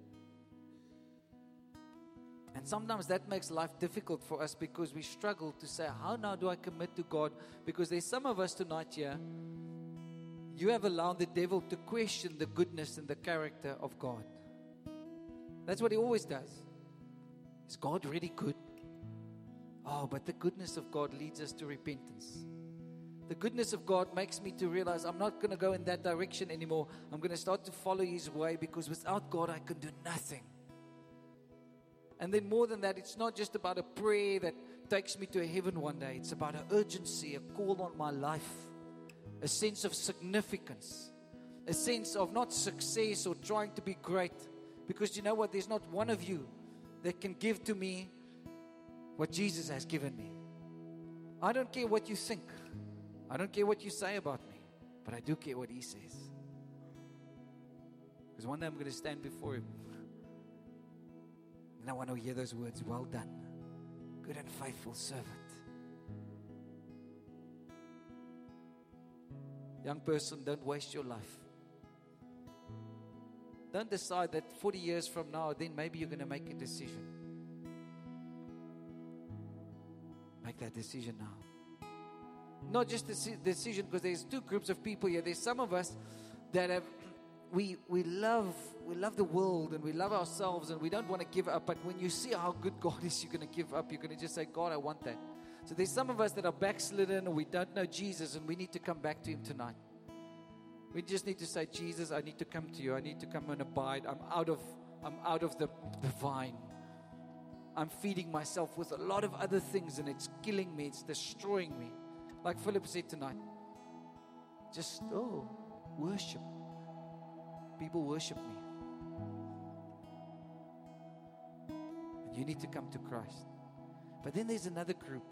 And sometimes that makes life difficult for us because we struggle to say, how now do I commit to God? Because there's some of us tonight here, you have allowed the devil to question the goodness and the character of God. That's what he always does. Is God really good? Oh, but the goodness of God leads us to repentance. The goodness of God makes me to realize I'm not going to go in that direction anymore. I'm going to start to follow His way because without God I can do nothing. And then more than that, it's not just about a prayer that takes me to heaven one day. It's about an urgency, a call on my life, a sense of significance, a sense of not success or trying to be great. Because you know what? There's not one of you that can give to me what Jesus has given me. I don't care what you think. I don't care what you say about me. But I do care what He says. Because one day I'm going to stand before Him. And I want to hear those words, well done, good and faithful servant. Young person, don't waste your life. Don't decide that forty years from now, then maybe you're going to make a decision. Make that decision now. Not just a decision, because there's two groups of people here. There's some of us that have we we love we love the world and we love ourselves and we don't want to give up. But when you see how good God is, you're going to give up. You're going to just say, God, I want that. So there's some of us that are backslidden or we don't know Jesus, and we need to come back to Him tonight. We just need to say, Jesus, I need to come to you. I need to come and abide. I'm out of I'm out of the, the vine. I'm feeding myself with a lot of other things, and it's killing me. It's destroying me. Like Philip said tonight, just, oh, worship. People worship me. And you need to come to Christ. But then there's another group.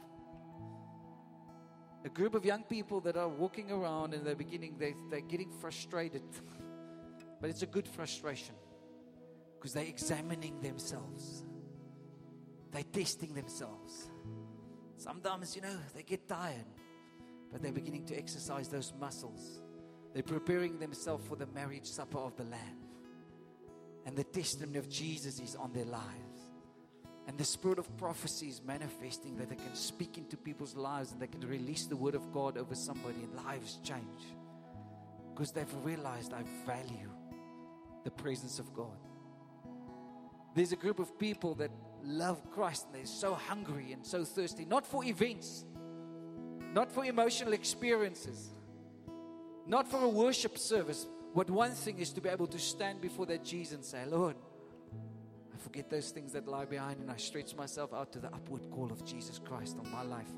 A group of young people that are walking around and they're beginning, they, they're getting frustrated. But it's a good frustration because they're examining themselves. They're testing themselves. Sometimes, you know, they get tired, but they're beginning to exercise those muscles. They're preparing themselves for the marriage supper of the Lamb. And the testimony of Jesus is on their lives. And the spirit of prophecy is manifesting, that they can speak into people's lives and they can release the word of God over somebody and lives change. Because they've realized, I value the presence of God. There's a group of people that love Christ and they're so hungry and so thirsty, not for events, not for emotional experiences, not for a worship service. But one thing is to be able to stand before that Jesus and say, Lord, I forget those things that lie behind and I stretch myself out to the upward call of Jesus Christ on my life.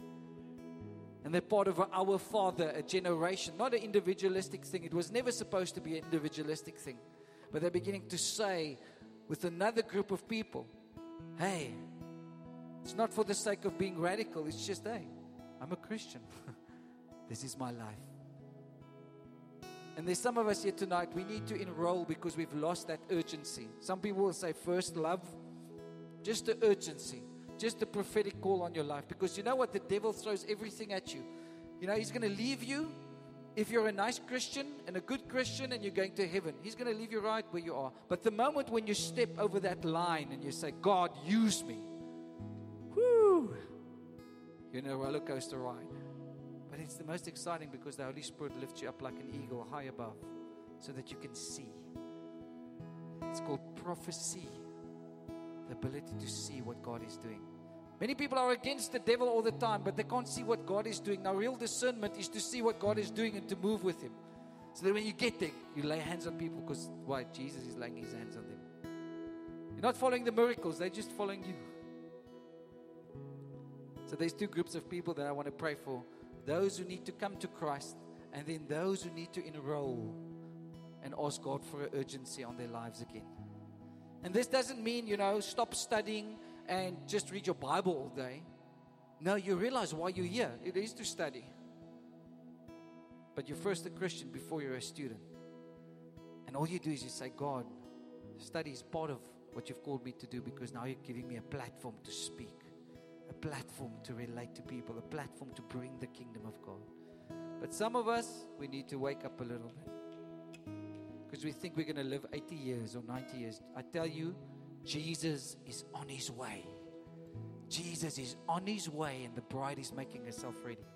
And they're part of our Father, a generation, not an individualistic thing. It was never supposed to be an individualistic thing. But they're beginning to say with another group of people, hey, it's not for the sake of being radical. It's just, hey, I'm a Christian. This is my life. And there's some of us here tonight, we need to enroll because we've lost that urgency. Some people will say first love, just the urgency, just the prophetic call on your life. Because you know what? The devil throws everything at you. You know, he's going to leave you. If you're a nice Christian and a good Christian and you're going to heaven, He's going to leave you right where you are. But the moment when you step over that line and you say, God, use me, whoo, you're in a roller coaster ride. But it's the most exciting because the Holy Spirit lifts you up like an eagle high above so that you can see. It's called prophecy, the ability to see what God is doing. Many people are against the devil all the time, but they can't see what God is doing. Now, real discernment is to see what God is doing and to move with Him. So that when you get there, you lay hands on people because, why? Jesus is laying His hands on them. You're not following the miracles, they're just following you. So there's two groups of people that I want to pray for. Those who need to come to Christ, and then those who need to enroll and ask God for an urgency on their lives again. And this doesn't mean, you know, stop studying and just read your Bible all day. No, you realize why you're here. It is to study. But you're first a Christian before you're a student. And all you do is you say, God, study is part of what you've called me to do, because now you're giving me a platform to speak, a platform to relate to people, a platform to bring the kingdom of God. But some of us, we need to wake up a little bit, because we think we're going to live eighty years or ninety years. I tell you, Jesus is on His way. Jesus is on His way, and the bride is making herself ready.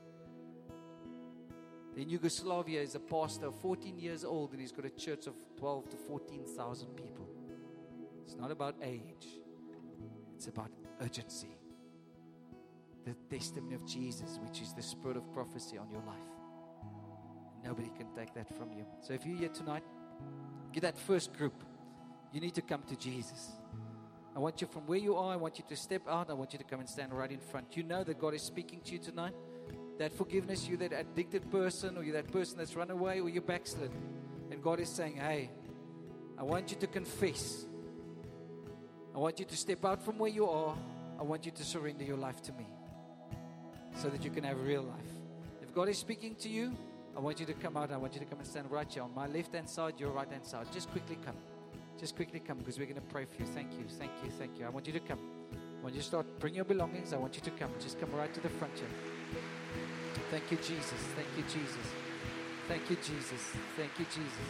In Yugoslavia is a pastor, fourteen years old, and he's got a church of twelve to fourteen thousand people. It's not about age. It's about urgency. The testimony of Jesus, which is the spirit of prophecy on your life. Nobody can take that from you. So if you're here tonight, get that first group. You need to come to Jesus. I want you from where you are, I want you to step out. I want you to come and stand right in front. You know that God is speaking to you tonight. That forgiveness, you that addicted person, or you that person that's run away, or you're backslid. And God is saying, hey, I want you to confess. I want you to step out from where you are. I want you to surrender your life to me, so that you can have a real life. If God is speaking to you, I want you to come out. I want you to come and stand right here on my left-hand side, your right-hand side. Just quickly come. Just quickly come, because we're going to pray for you. Thank you, thank you, thank you. I want you to come. I want you to start, bring your belongings. I want you to come. Just come right to the front here. Thank you, Jesus. Thank you, Jesus. Thank you, Jesus. Thank you, Jesus.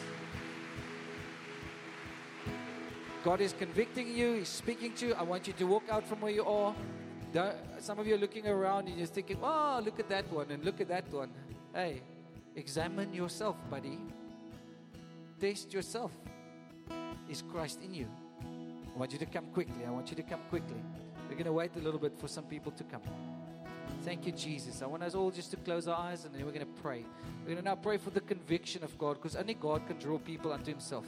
God is convicting you. He's speaking to you. I want you to walk out from where you are. Don't, some of you are looking around and you're thinking, oh, look at that one and look at that one. Hey, examine yourself, buddy. test yourself. Is Christ in you? I want you to come quickly. I want you to come quickly. We're going to wait a little bit for some people to come. Thank you, Jesus. I want us all just to close our eyes, and then we're going to pray. We're going to now pray for the conviction of God, because only God can draw people unto Himself.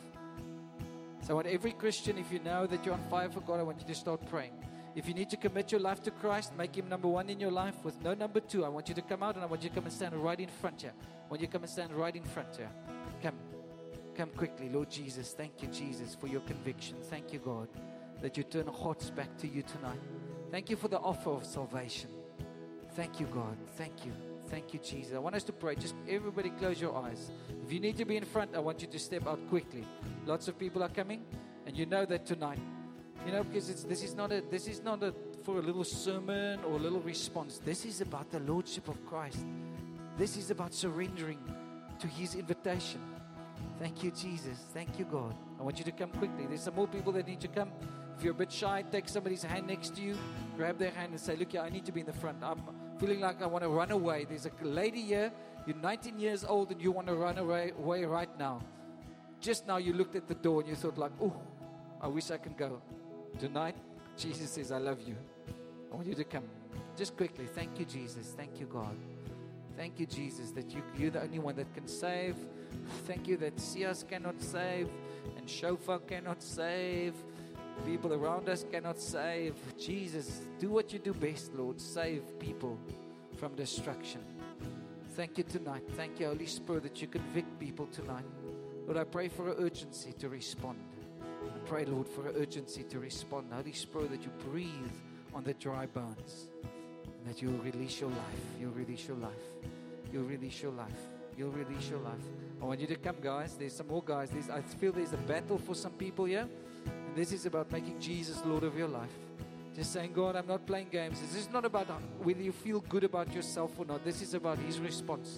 So I want every Christian, if you know that you're on fire for God, I want you to start praying. If you need to commit your life to Christ, make Him number one in your life with no number two, I want you to come out, and I want you to come and stand right in front here. I want you to come and stand right in front here. Come. Come quickly, Lord Jesus. Thank you, Jesus, for your conviction. Thank you, God, that you turn hearts back to you tonight. Thank you for the offer of salvation. Thank you, God. Thank you. Thank you, Jesus. I want us to pray. Just everybody close your eyes. If you need to be in front, I want you to step out quickly. Lots of people are coming, and you know that tonight. You know, because it's, this is not a this is not a for a little sermon or a little response. This is about the Lordship of Christ. This is about surrendering to His invitation. Thank you, Jesus. Thank you, God. I want you to come quickly. There's some more people that need to come. If you're a bit shy, take somebody's hand next to you. Grab their hand and say, look, yeah, I need to be in the front. I'm feeling like I want to run away. There's a lady here. You're nineteen years old and you want to run away, away right now. Just now you looked at the door and you thought like, oh, I wish I can go. Tonight, Jesus says, I love you. I want you to come. Just quickly. Thank you, Jesus. Thank you, God. Thank you, Jesus, that you, you're the only one that can save. Thank you that Sias cannot save and Shofar cannot save. People around us cannot save. Jesus, do what you do best, Lord. Save people from destruction. Thank you tonight. Thank you, Holy Spirit, that you convict people tonight. Lord, I pray for an urgency to respond. I pray, Lord, for an urgency to respond. Holy Spirit, that you breathe on the dry bones and that you'll release your life. You'll release your life. You'll release your life. You'll release your life. I want you to come, guys. There's some more guys. There's, I feel there's a battle for some people here. And this is about making Jesus Lord of your life. Just saying, God, I'm not playing games. This is not about whether you feel good about yourself or not. This is about His response.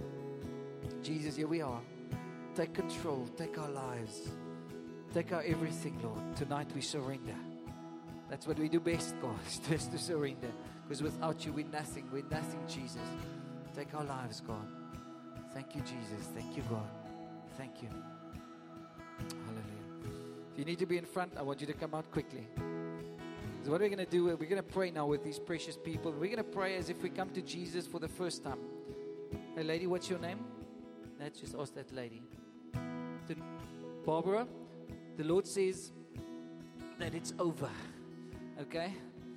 Jesus, here we are. Take control. Take our lives. Take our everything, Lord. Tonight we surrender. That's what we do best, God, is just to surrender. Because without you, we're nothing. We're nothing, Jesus. Take our lives, God. Thank you, Jesus. Thank you, God. Thank you. Hallelujah. If you need to be in front, I want you to come out quickly. So what we're going to do, we're going to pray now with these precious people. We're going to pray as if we come to Jesus for the first time. Hey, lady, what's your name? Let's just ask that lady. To Barbara, the Lord says that it's over. Okay?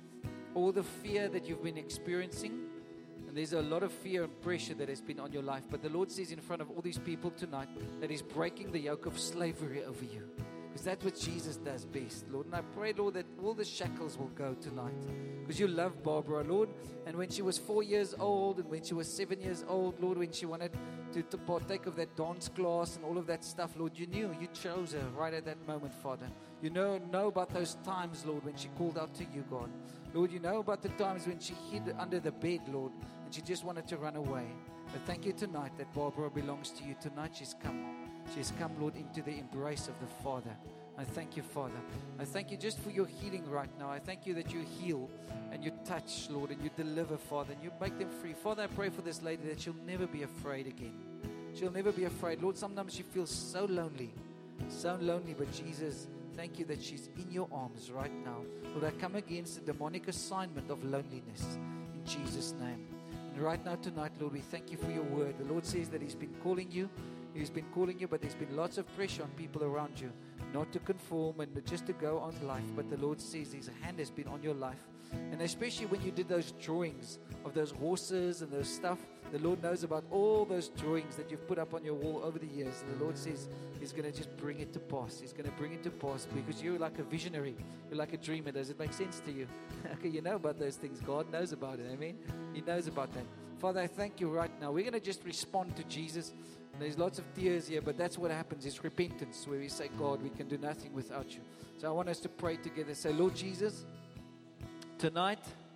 All the fear that you've been experiencing, and there's a lot of fear and pressure that has been on your life. But the Lord says in front of all these people tonight that He's breaking the yoke of slavery over you. Because that's what Jesus does best, Lord. And I pray, Lord, that all the shackles will go tonight. Because you love Barbara, Lord. And when she was four years old and when she was seven years old, Lord, when she wanted to, to partake of that dance class and all of that stuff, Lord, you knew. You chose her right at that moment, Father. You know, know about those times, Lord, when she called out to you, God. Lord, you know about the times when she hid under the bed, Lord, and she just wanted to run away. But thank you tonight that Barbara belongs to you. Tonight she's come. She's come, Lord, into the embrace of the Father. I thank you, Father. I thank you just for your healing right now. I thank you that you heal and you touch, Lord, and you deliver, Father, and you make them free. Father, I pray for this lady that she'll never be afraid again. She'll never be afraid. Lord, sometimes she feels so lonely, so lonely, but Jesus, thank you that she's in your arms right now. Lord, I come against the demonic assignment of loneliness in Jesus' name. And right now, tonight, Lord, we thank you for your word. The Lord says that He's been calling you. He's been calling you, but there's been lots of pressure on people around you. Not to conform and just to go on life. But the Lord says His hand has been on your life. And especially when you did those drawings of those horses and those stuff, the Lord knows about all those drawings that you've put up on your wall over the years. And the Lord says He's going to just bring it to pass. He's going to bring it to pass because you're like a visionary. You're like a dreamer. Does it make sense to you? Okay, you know about those things. God knows about it. Amen. He knows about that. Father, I thank you right now. We're going to just respond to Jesus. There's lots of tears here, but that's what happens. It's repentance where we say, God, we can do nothing without you. So I want us to pray together. Say, Lord Jesus, tonight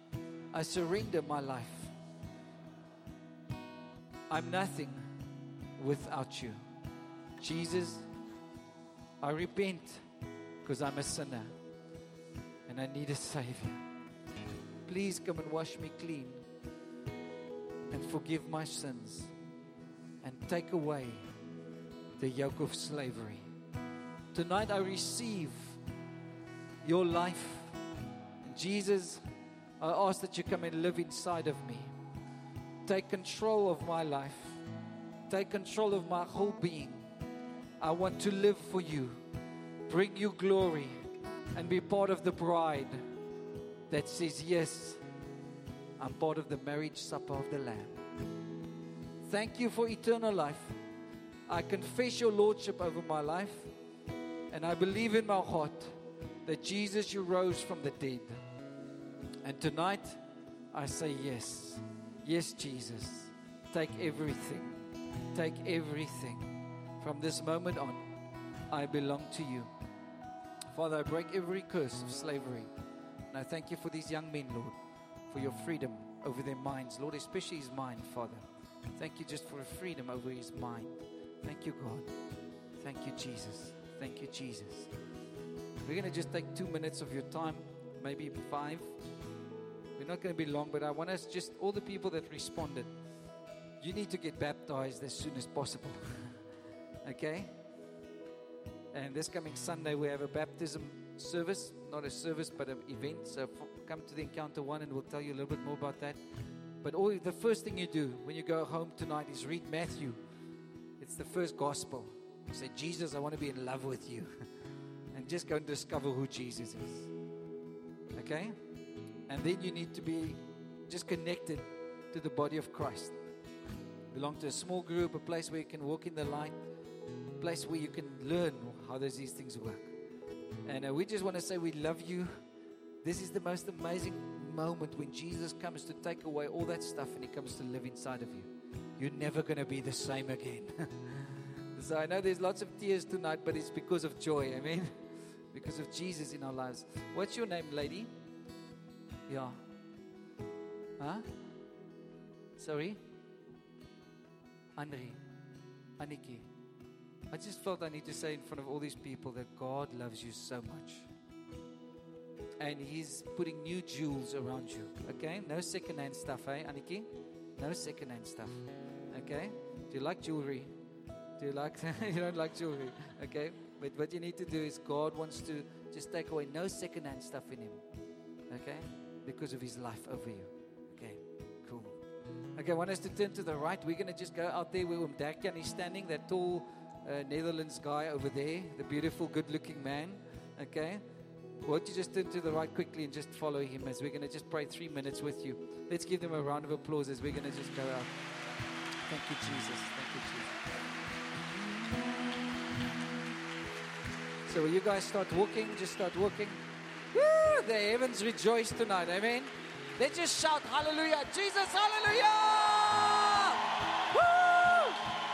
I surrender my life. I'm nothing without you. Jesus, I repent because I'm a sinner and I need a Savior. Please come and wash me clean and forgive my sins. And take away the yoke of slavery. Tonight I receive your life. Jesus, I ask that you come and live inside of me. Take control of my life. Take control of my whole being. I want to live for you, bring you glory, and be part of the bride that says, yes, I'm part of the marriage supper of the Lamb. Thank you for eternal life. I confess your lordship over my life, and I believe in my heart that Jesus, you rose from the dead. And tonight, I say yes. Yes, Jesus. Take everything. Take everything. From this moment on, I belong to you. Father, I break every curse of slavery. And I thank you for these young men, Lord, for your freedom over their minds. Lord, especially his mind, Father. Thank you just for a freedom over his mind. Thank you, God. Thank you, Jesus. Thank you, Jesus. We're going to just take two minutes of your time, maybe five. We're not going to be long, but I want us just, all the people that responded, you need to get baptized as soon as possible. Okay? And this coming Sunday, we have a baptism service, not a service, but an event. So f- come to the Encounter One and we'll tell you a little bit more about that. But all, the first thing you do when you go home tonight is read Matthew. It's the first gospel. You say, Jesus, I want to be in love with you. And just go and discover who Jesus is. Okay? And then you need to be just connected to the body of Christ. Belong to a small group, a place where you can walk in the light, a place where you can learn how does these things work. And uh, we just want to say we love you. This is the most amazing moment when Jesus comes to take away all that stuff and he comes to live inside of you. You're never going to be the same again. So I know there's lots of tears tonight, but it's because of joy. Amen. Because of Jesus in our lives. What's your name, lady? Yeah. Huh? Sorry? Henri. Aniki. I just felt I need to say in front of all these people that God loves you so much. And He's putting new jewels around you. Okay? No second-hand stuff, eh, Aniki? No second-hand stuff. Okay? Do you like jewelry? Do you like... you don't like jewelry. Okay? But what you need to do is God wants to just take away no second-hand stuff in Him. Okay? Because of His life over you. Okay? Cool. Okay, I want us to turn to the right. We're going to just go out there where Umdakian is standing, that tall uh, Netherlands guy over there, the beautiful, good-looking man. Okay? Won't you just turn to the right quickly and just follow him as we're going to just pray three minutes with you. Let's give them a round of applause as we're going to just go out. Thank you, Jesus. Thank you, Jesus. So will you guys start walking? Just start walking. Woo! The heavens rejoice tonight. Amen. Let's just shout hallelujah. Jesus, hallelujah! Woo!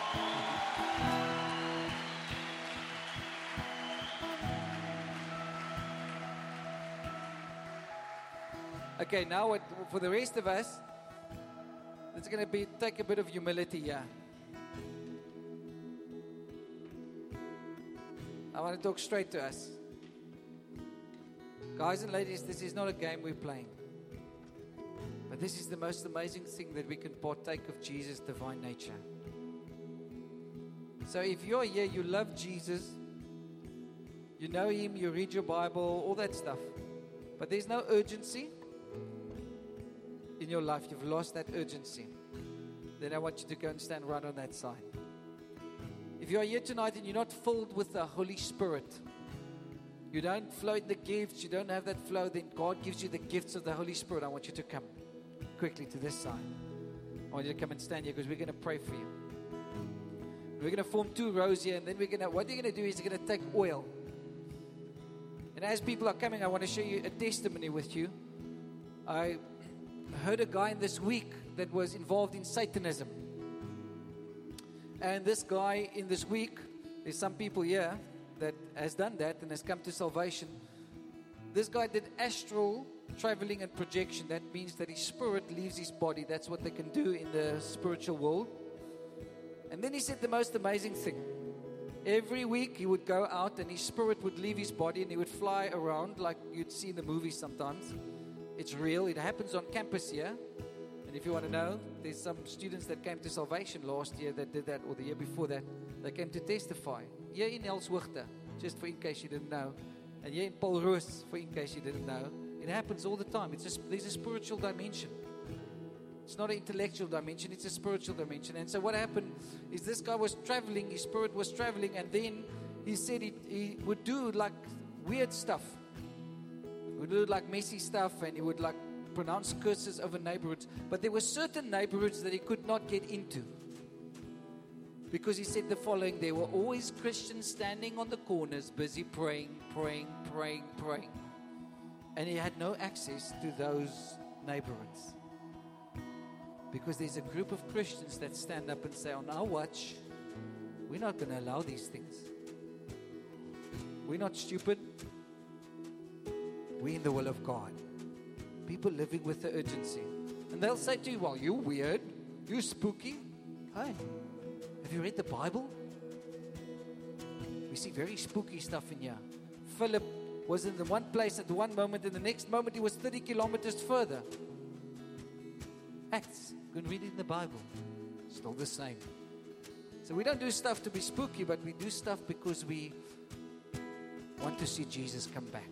Okay, now what, for the rest of us, it's going to be take a bit of humility here. I want to talk straight to us. Guys and ladies, this is not a game we're playing. But this is the most amazing thing that we can partake of Jesus' divine nature. So if you're here, you love Jesus, you know Him, you read your Bible, all that stuff. But there's no urgency in your life. You've lost that urgency. Then I want you to go and stand right on that side. If you are here tonight and you're not filled with the Holy Spirit, you don't flow in the gifts, you don't have that flow, then God gives you the gifts of the Holy Spirit. I want you to come quickly to this side. I want you to come and stand here because we're going to pray for you. We're going to form two rows here, and then we're going to, what you're going to do is you're going to take oil. And as people are coming, I want to show you a testimony with you. I heard a guy in this week that was involved in Satanism. And this guy in this week, there's some people here that has done that and has come to salvation. This guy did astral traveling and projection. That means that his spirit leaves his body. That's what they can do in the spiritual world. And then he said the most amazing thing. Every week he would go out and his spirit would leave his body and he would fly around like you'd see in the movies sometimes. It's real. It happens on campus here. And if you want to know, there's some students that came to Salvation last year that did that, or the year before that. They came to testify. Here in Elshoogte, just for in case you didn't know. And here in Paul Roos, for in case you didn't know. It happens all the time. It's a, there's a spiritual dimension. It's not an intellectual dimension, it's a spiritual dimension. And so what happened is this guy was traveling, his spirit was traveling, and then he said he, he would do like weird stuff. He would do like messy stuff, and he would like pronounce curses over neighborhoods. But there were certain neighborhoods that he could not get into. Because he said the following: there were always Christians standing on the corners, busy praying, praying, praying, praying. And he had no access to those neighborhoods. Because there's a group of Christians that stand up and say, on our watch, we're not going to allow these things. We're not stupid. We're in the will of God. People living with the urgency. And they'll say to you, well, you're weird. You're spooky. Hey, have you read the Bible? We see very spooky stuff in here. Philip was in the one place at the one moment, and the next moment he was thirty kilometers further. Acts. You can read it in the Bible. Still the same. So we don't do stuff to be spooky, but we do stuff because we want to see Jesus come back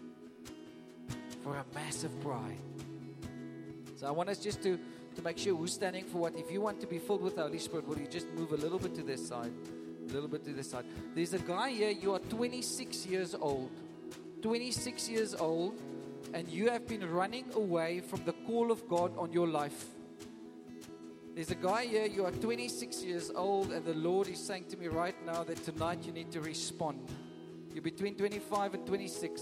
for a massive bride. So I want us just to, to make sure who's standing for what. If you want to be filled with the Holy Spirit, will you just move a little bit to this side? A little bit to this side. There's a guy here, you are twenty-six years old. twenty-six years old, and you have been running away from the call of God on your life. There's a guy here, you are twenty-six years old, and the Lord is saying to me right now that tonight you need to respond. You're between twenty-five and twenty-six.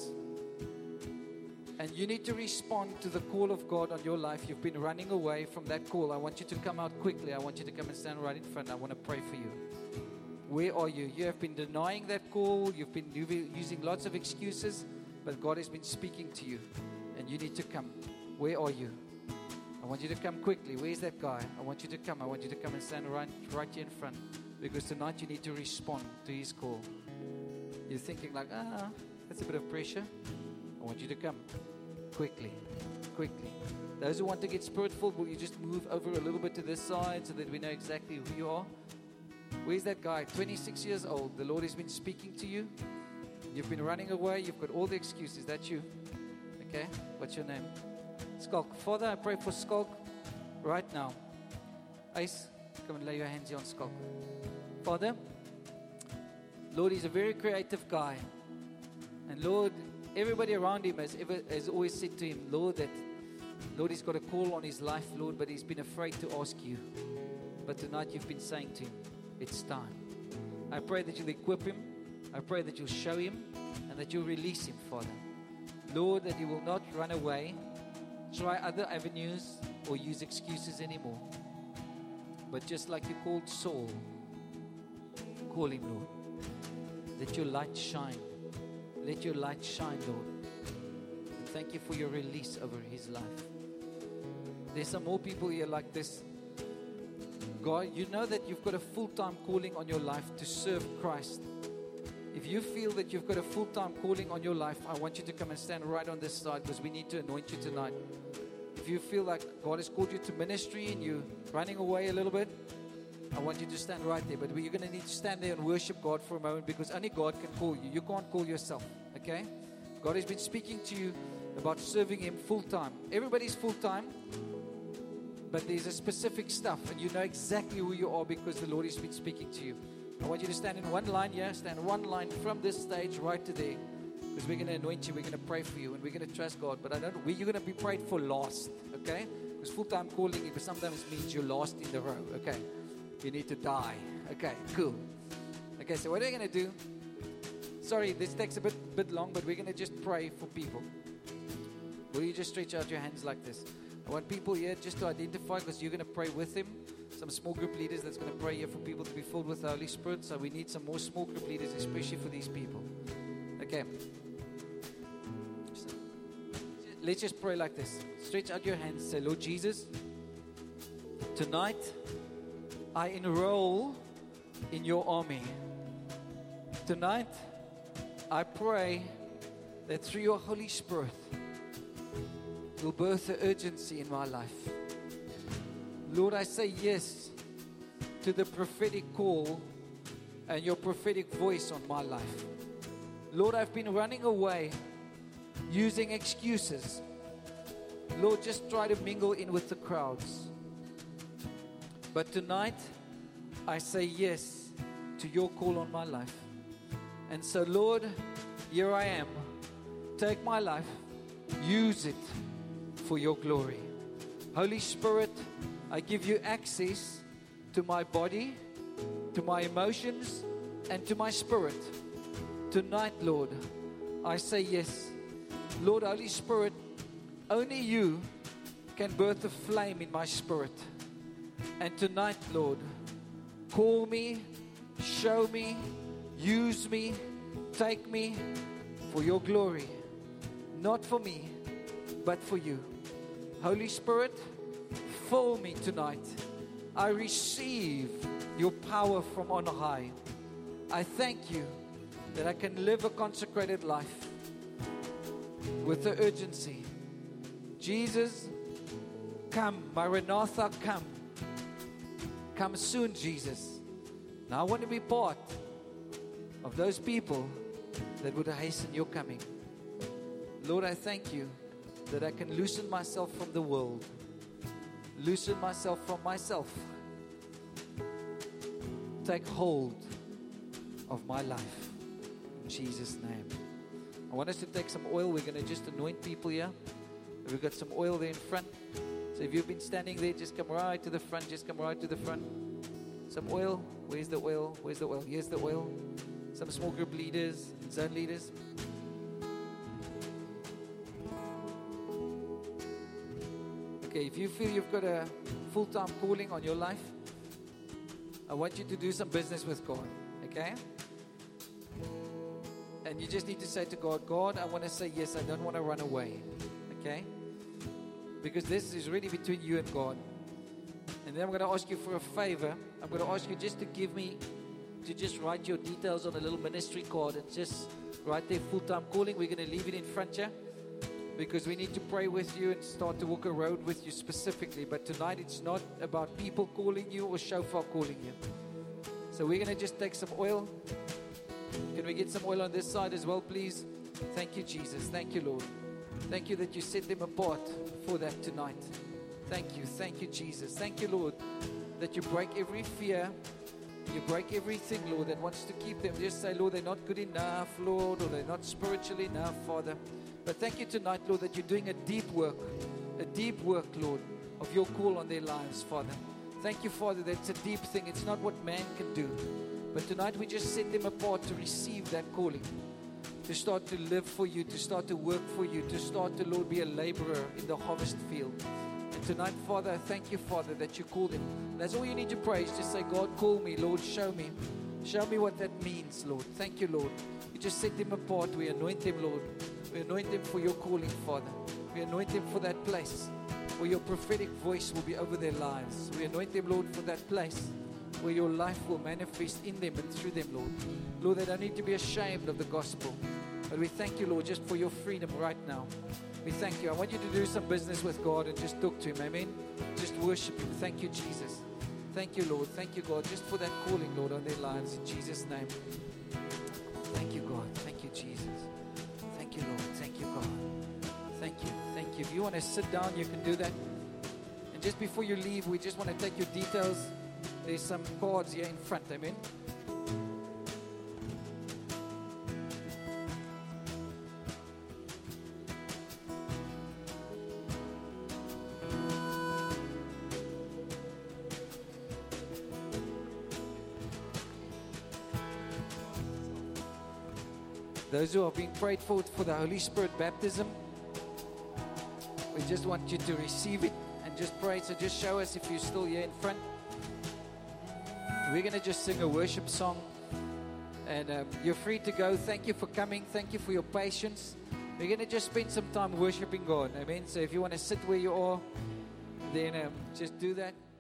And you need to respond to the call of God on your life. You've been running away from that call. I want you to come out quickly. I want you to come and stand right in front. I want to pray for you. Where are you? You have been denying that call. You've been using lots of excuses, but God has been speaking to you, and you need to come. Where are you? I want you to come quickly. Where's that guy? I want you to come. I want you to come and stand right, right here in front, because tonight you need to respond to his call. You're thinking like, ah, that's a bit of pressure. I want you to come quickly, quickly. Those who want to get spirit-filled, will you just move over a little bit to this side so that we know exactly who you are? Where's that guy? twenty-six years old. The Lord has been speaking to you. You've been running away. You've got all the excuses. That's you. Okay? What's your name? Skulk. Father, I pray for Skulk right now. Ace, come and lay your hands here on Skulk. Father, Lord, he's a very creative guy. And Lord, everybody around him has, ever, has always said to him, Lord, that Lord, he's got a call on his life, Lord, but he's been afraid to ask you. But tonight you've been saying to him, it's time. I pray that you'll equip him. I pray that you'll show him and that you'll release him, Father. Lord, that he will not run away, try other avenues, or use excuses anymore. But just like you called Saul, call him, Lord. Let your light shine. Let your light shine, Lord. And thank you for your release over his life. There's some more people here like this. God, you know that you've got a full-time calling on your life to serve Christ. If you feel that you've got a full-time calling on your life, I want you to come and stand right on this side, because we need to anoint you tonight. If you feel like God has called you to ministry and you're running away a little bit, I want you to stand right there. But you're going to need to stand there and worship God for a moment, because only God can call you. You can't call yourself, okay? God has been speaking to you about serving Him full-time. Everybody's full-time, but there's a specific stuff, and you know exactly who you are because the Lord has been speaking to you. I want you to stand in one line here, stand one line from this stage right to there, because we're going to anoint you, we're going to pray for you, and we're going to trust God. But I don't, we, you're going to be prayed for last, okay? Because full-time calling it sometimes means you're last in the row, okay? You need to die. Okay, cool. Okay, so what are we going to do? Sorry, this takes a bit, bit long, but we're going to just pray for people. Will you just stretch out your hands like this? I want people here just to identify, because you're going to pray with him. Some small group leaders that's going to pray here for people to be filled with the Holy Spirit. So we need some more small group leaders, especially for these people. Okay. So, let's just pray like this. Stretch out your hands. Say, Lord Jesus, tonight I enroll in your army. Tonight I pray that through your Holy Spirit you'll birth the urgency in my life. Lord, I say yes to the prophetic call and your prophetic voice on my life. Lord, I've been running away using excuses. Lord, just try to mingle in with the crowds. But tonight, I say yes to your call on my life. And so, Lord, here I am. Take my life, use it for your glory. Holy Spirit, I give you access to my body, to my emotions, and to my spirit. Tonight, Lord, I say yes. Lord, Holy Spirit, only you can birth a flame in my spirit. And tonight, Lord, call me, show me, use me, take me for your glory. Not for me, but for you. Holy Spirit, fill me tonight. I receive your power from on high. I thank you that I can live a consecrated life with the urgency. Jesus, come. Maranatha, come. Come soon, Jesus. Now I want to be part of those people that would hasten your coming. Lord, I thank you that I can loosen myself from the world, loosen myself from myself, take hold of my life. In Jesus' name. I want us to take some oil. We're going to just anoint people here. We've got some oil there in front. So if you've been standing there, just come right to the front. Just come right to the front. Some oil. Where's the oil? Where's the oil? Here's the oil. Some small group leaders, zone leaders. Okay, if you feel you've got a full-time calling on your life, I want you to do some business with God, okay? And you just need to say to God, God, I want to say yes, I don't want to run away, okay? Because this is really between you and God. And then I'm going to ask you for a favor. I'm going to ask you just to give me, to just write your details on a little ministry card and just write there full-time calling. We're going to leave it in front here, because we need to pray with you and start to walk a road with you specifically. But tonight it's not about people calling you or shofar calling you. So we're going to just take some oil. Can we get some oil on this side as well, please? Thank you, Jesus. Thank you, Lord. Thank you that you set them apart for that tonight. Thank you. Thank you, Jesus. Thank you, Lord, that you break every fear. You break everything, Lord, that wants to keep them. Just say, Lord, they're not good enough, Lord, or they're not spiritual enough, Father. But thank you tonight, Lord, that you're doing a deep work, a deep work, Lord, of your call on their lives, Father. Thank you, Father, that it's a deep thing. It's not what man can do. But tonight we just set them apart to receive that calling, to start to live for you, to start to work for you, to start to, Lord, be a laborer in the harvest field. And tonight, Father, I thank you, Father, that you called him. That's all you need to pray is just say, God, call me, Lord, show me. Show me what that means, Lord. Thank you, Lord. You just set them apart. We anoint them, Lord. We anoint them for your calling, Father. We anoint them for that place where your prophetic voice will be over their lives. We anoint them, Lord, for that place where your life will manifest in them and through them, Lord. Lord, they don't need to be ashamed of the gospel. But we thank you, Lord, just for your freedom right now. We thank you. I want you to do some business with God and just talk to him. Amen. Just worship him. Thank you, Jesus. Thank you, Lord. Thank you, God, just for that calling, Lord, on their lives. In Jesus' name. Thank you, God. Thank you, Jesus. Thank you, Lord. Thank you, God. Thank you. Thank you. If you want to sit down, you can do that. And just before you leave, we just want to take your details. There's some cards here in front. Amen. Those who are being prayed for for the Holy Spirit baptism, we just want you to receive it and just pray. So just show us if you're still here in front. We're going to just sing a worship song. And um, you're free to go. Thank you for coming. Thank you for your patience. We're going to just spend some time worshiping God. Amen. So if you want to sit where you are, then um, just do that.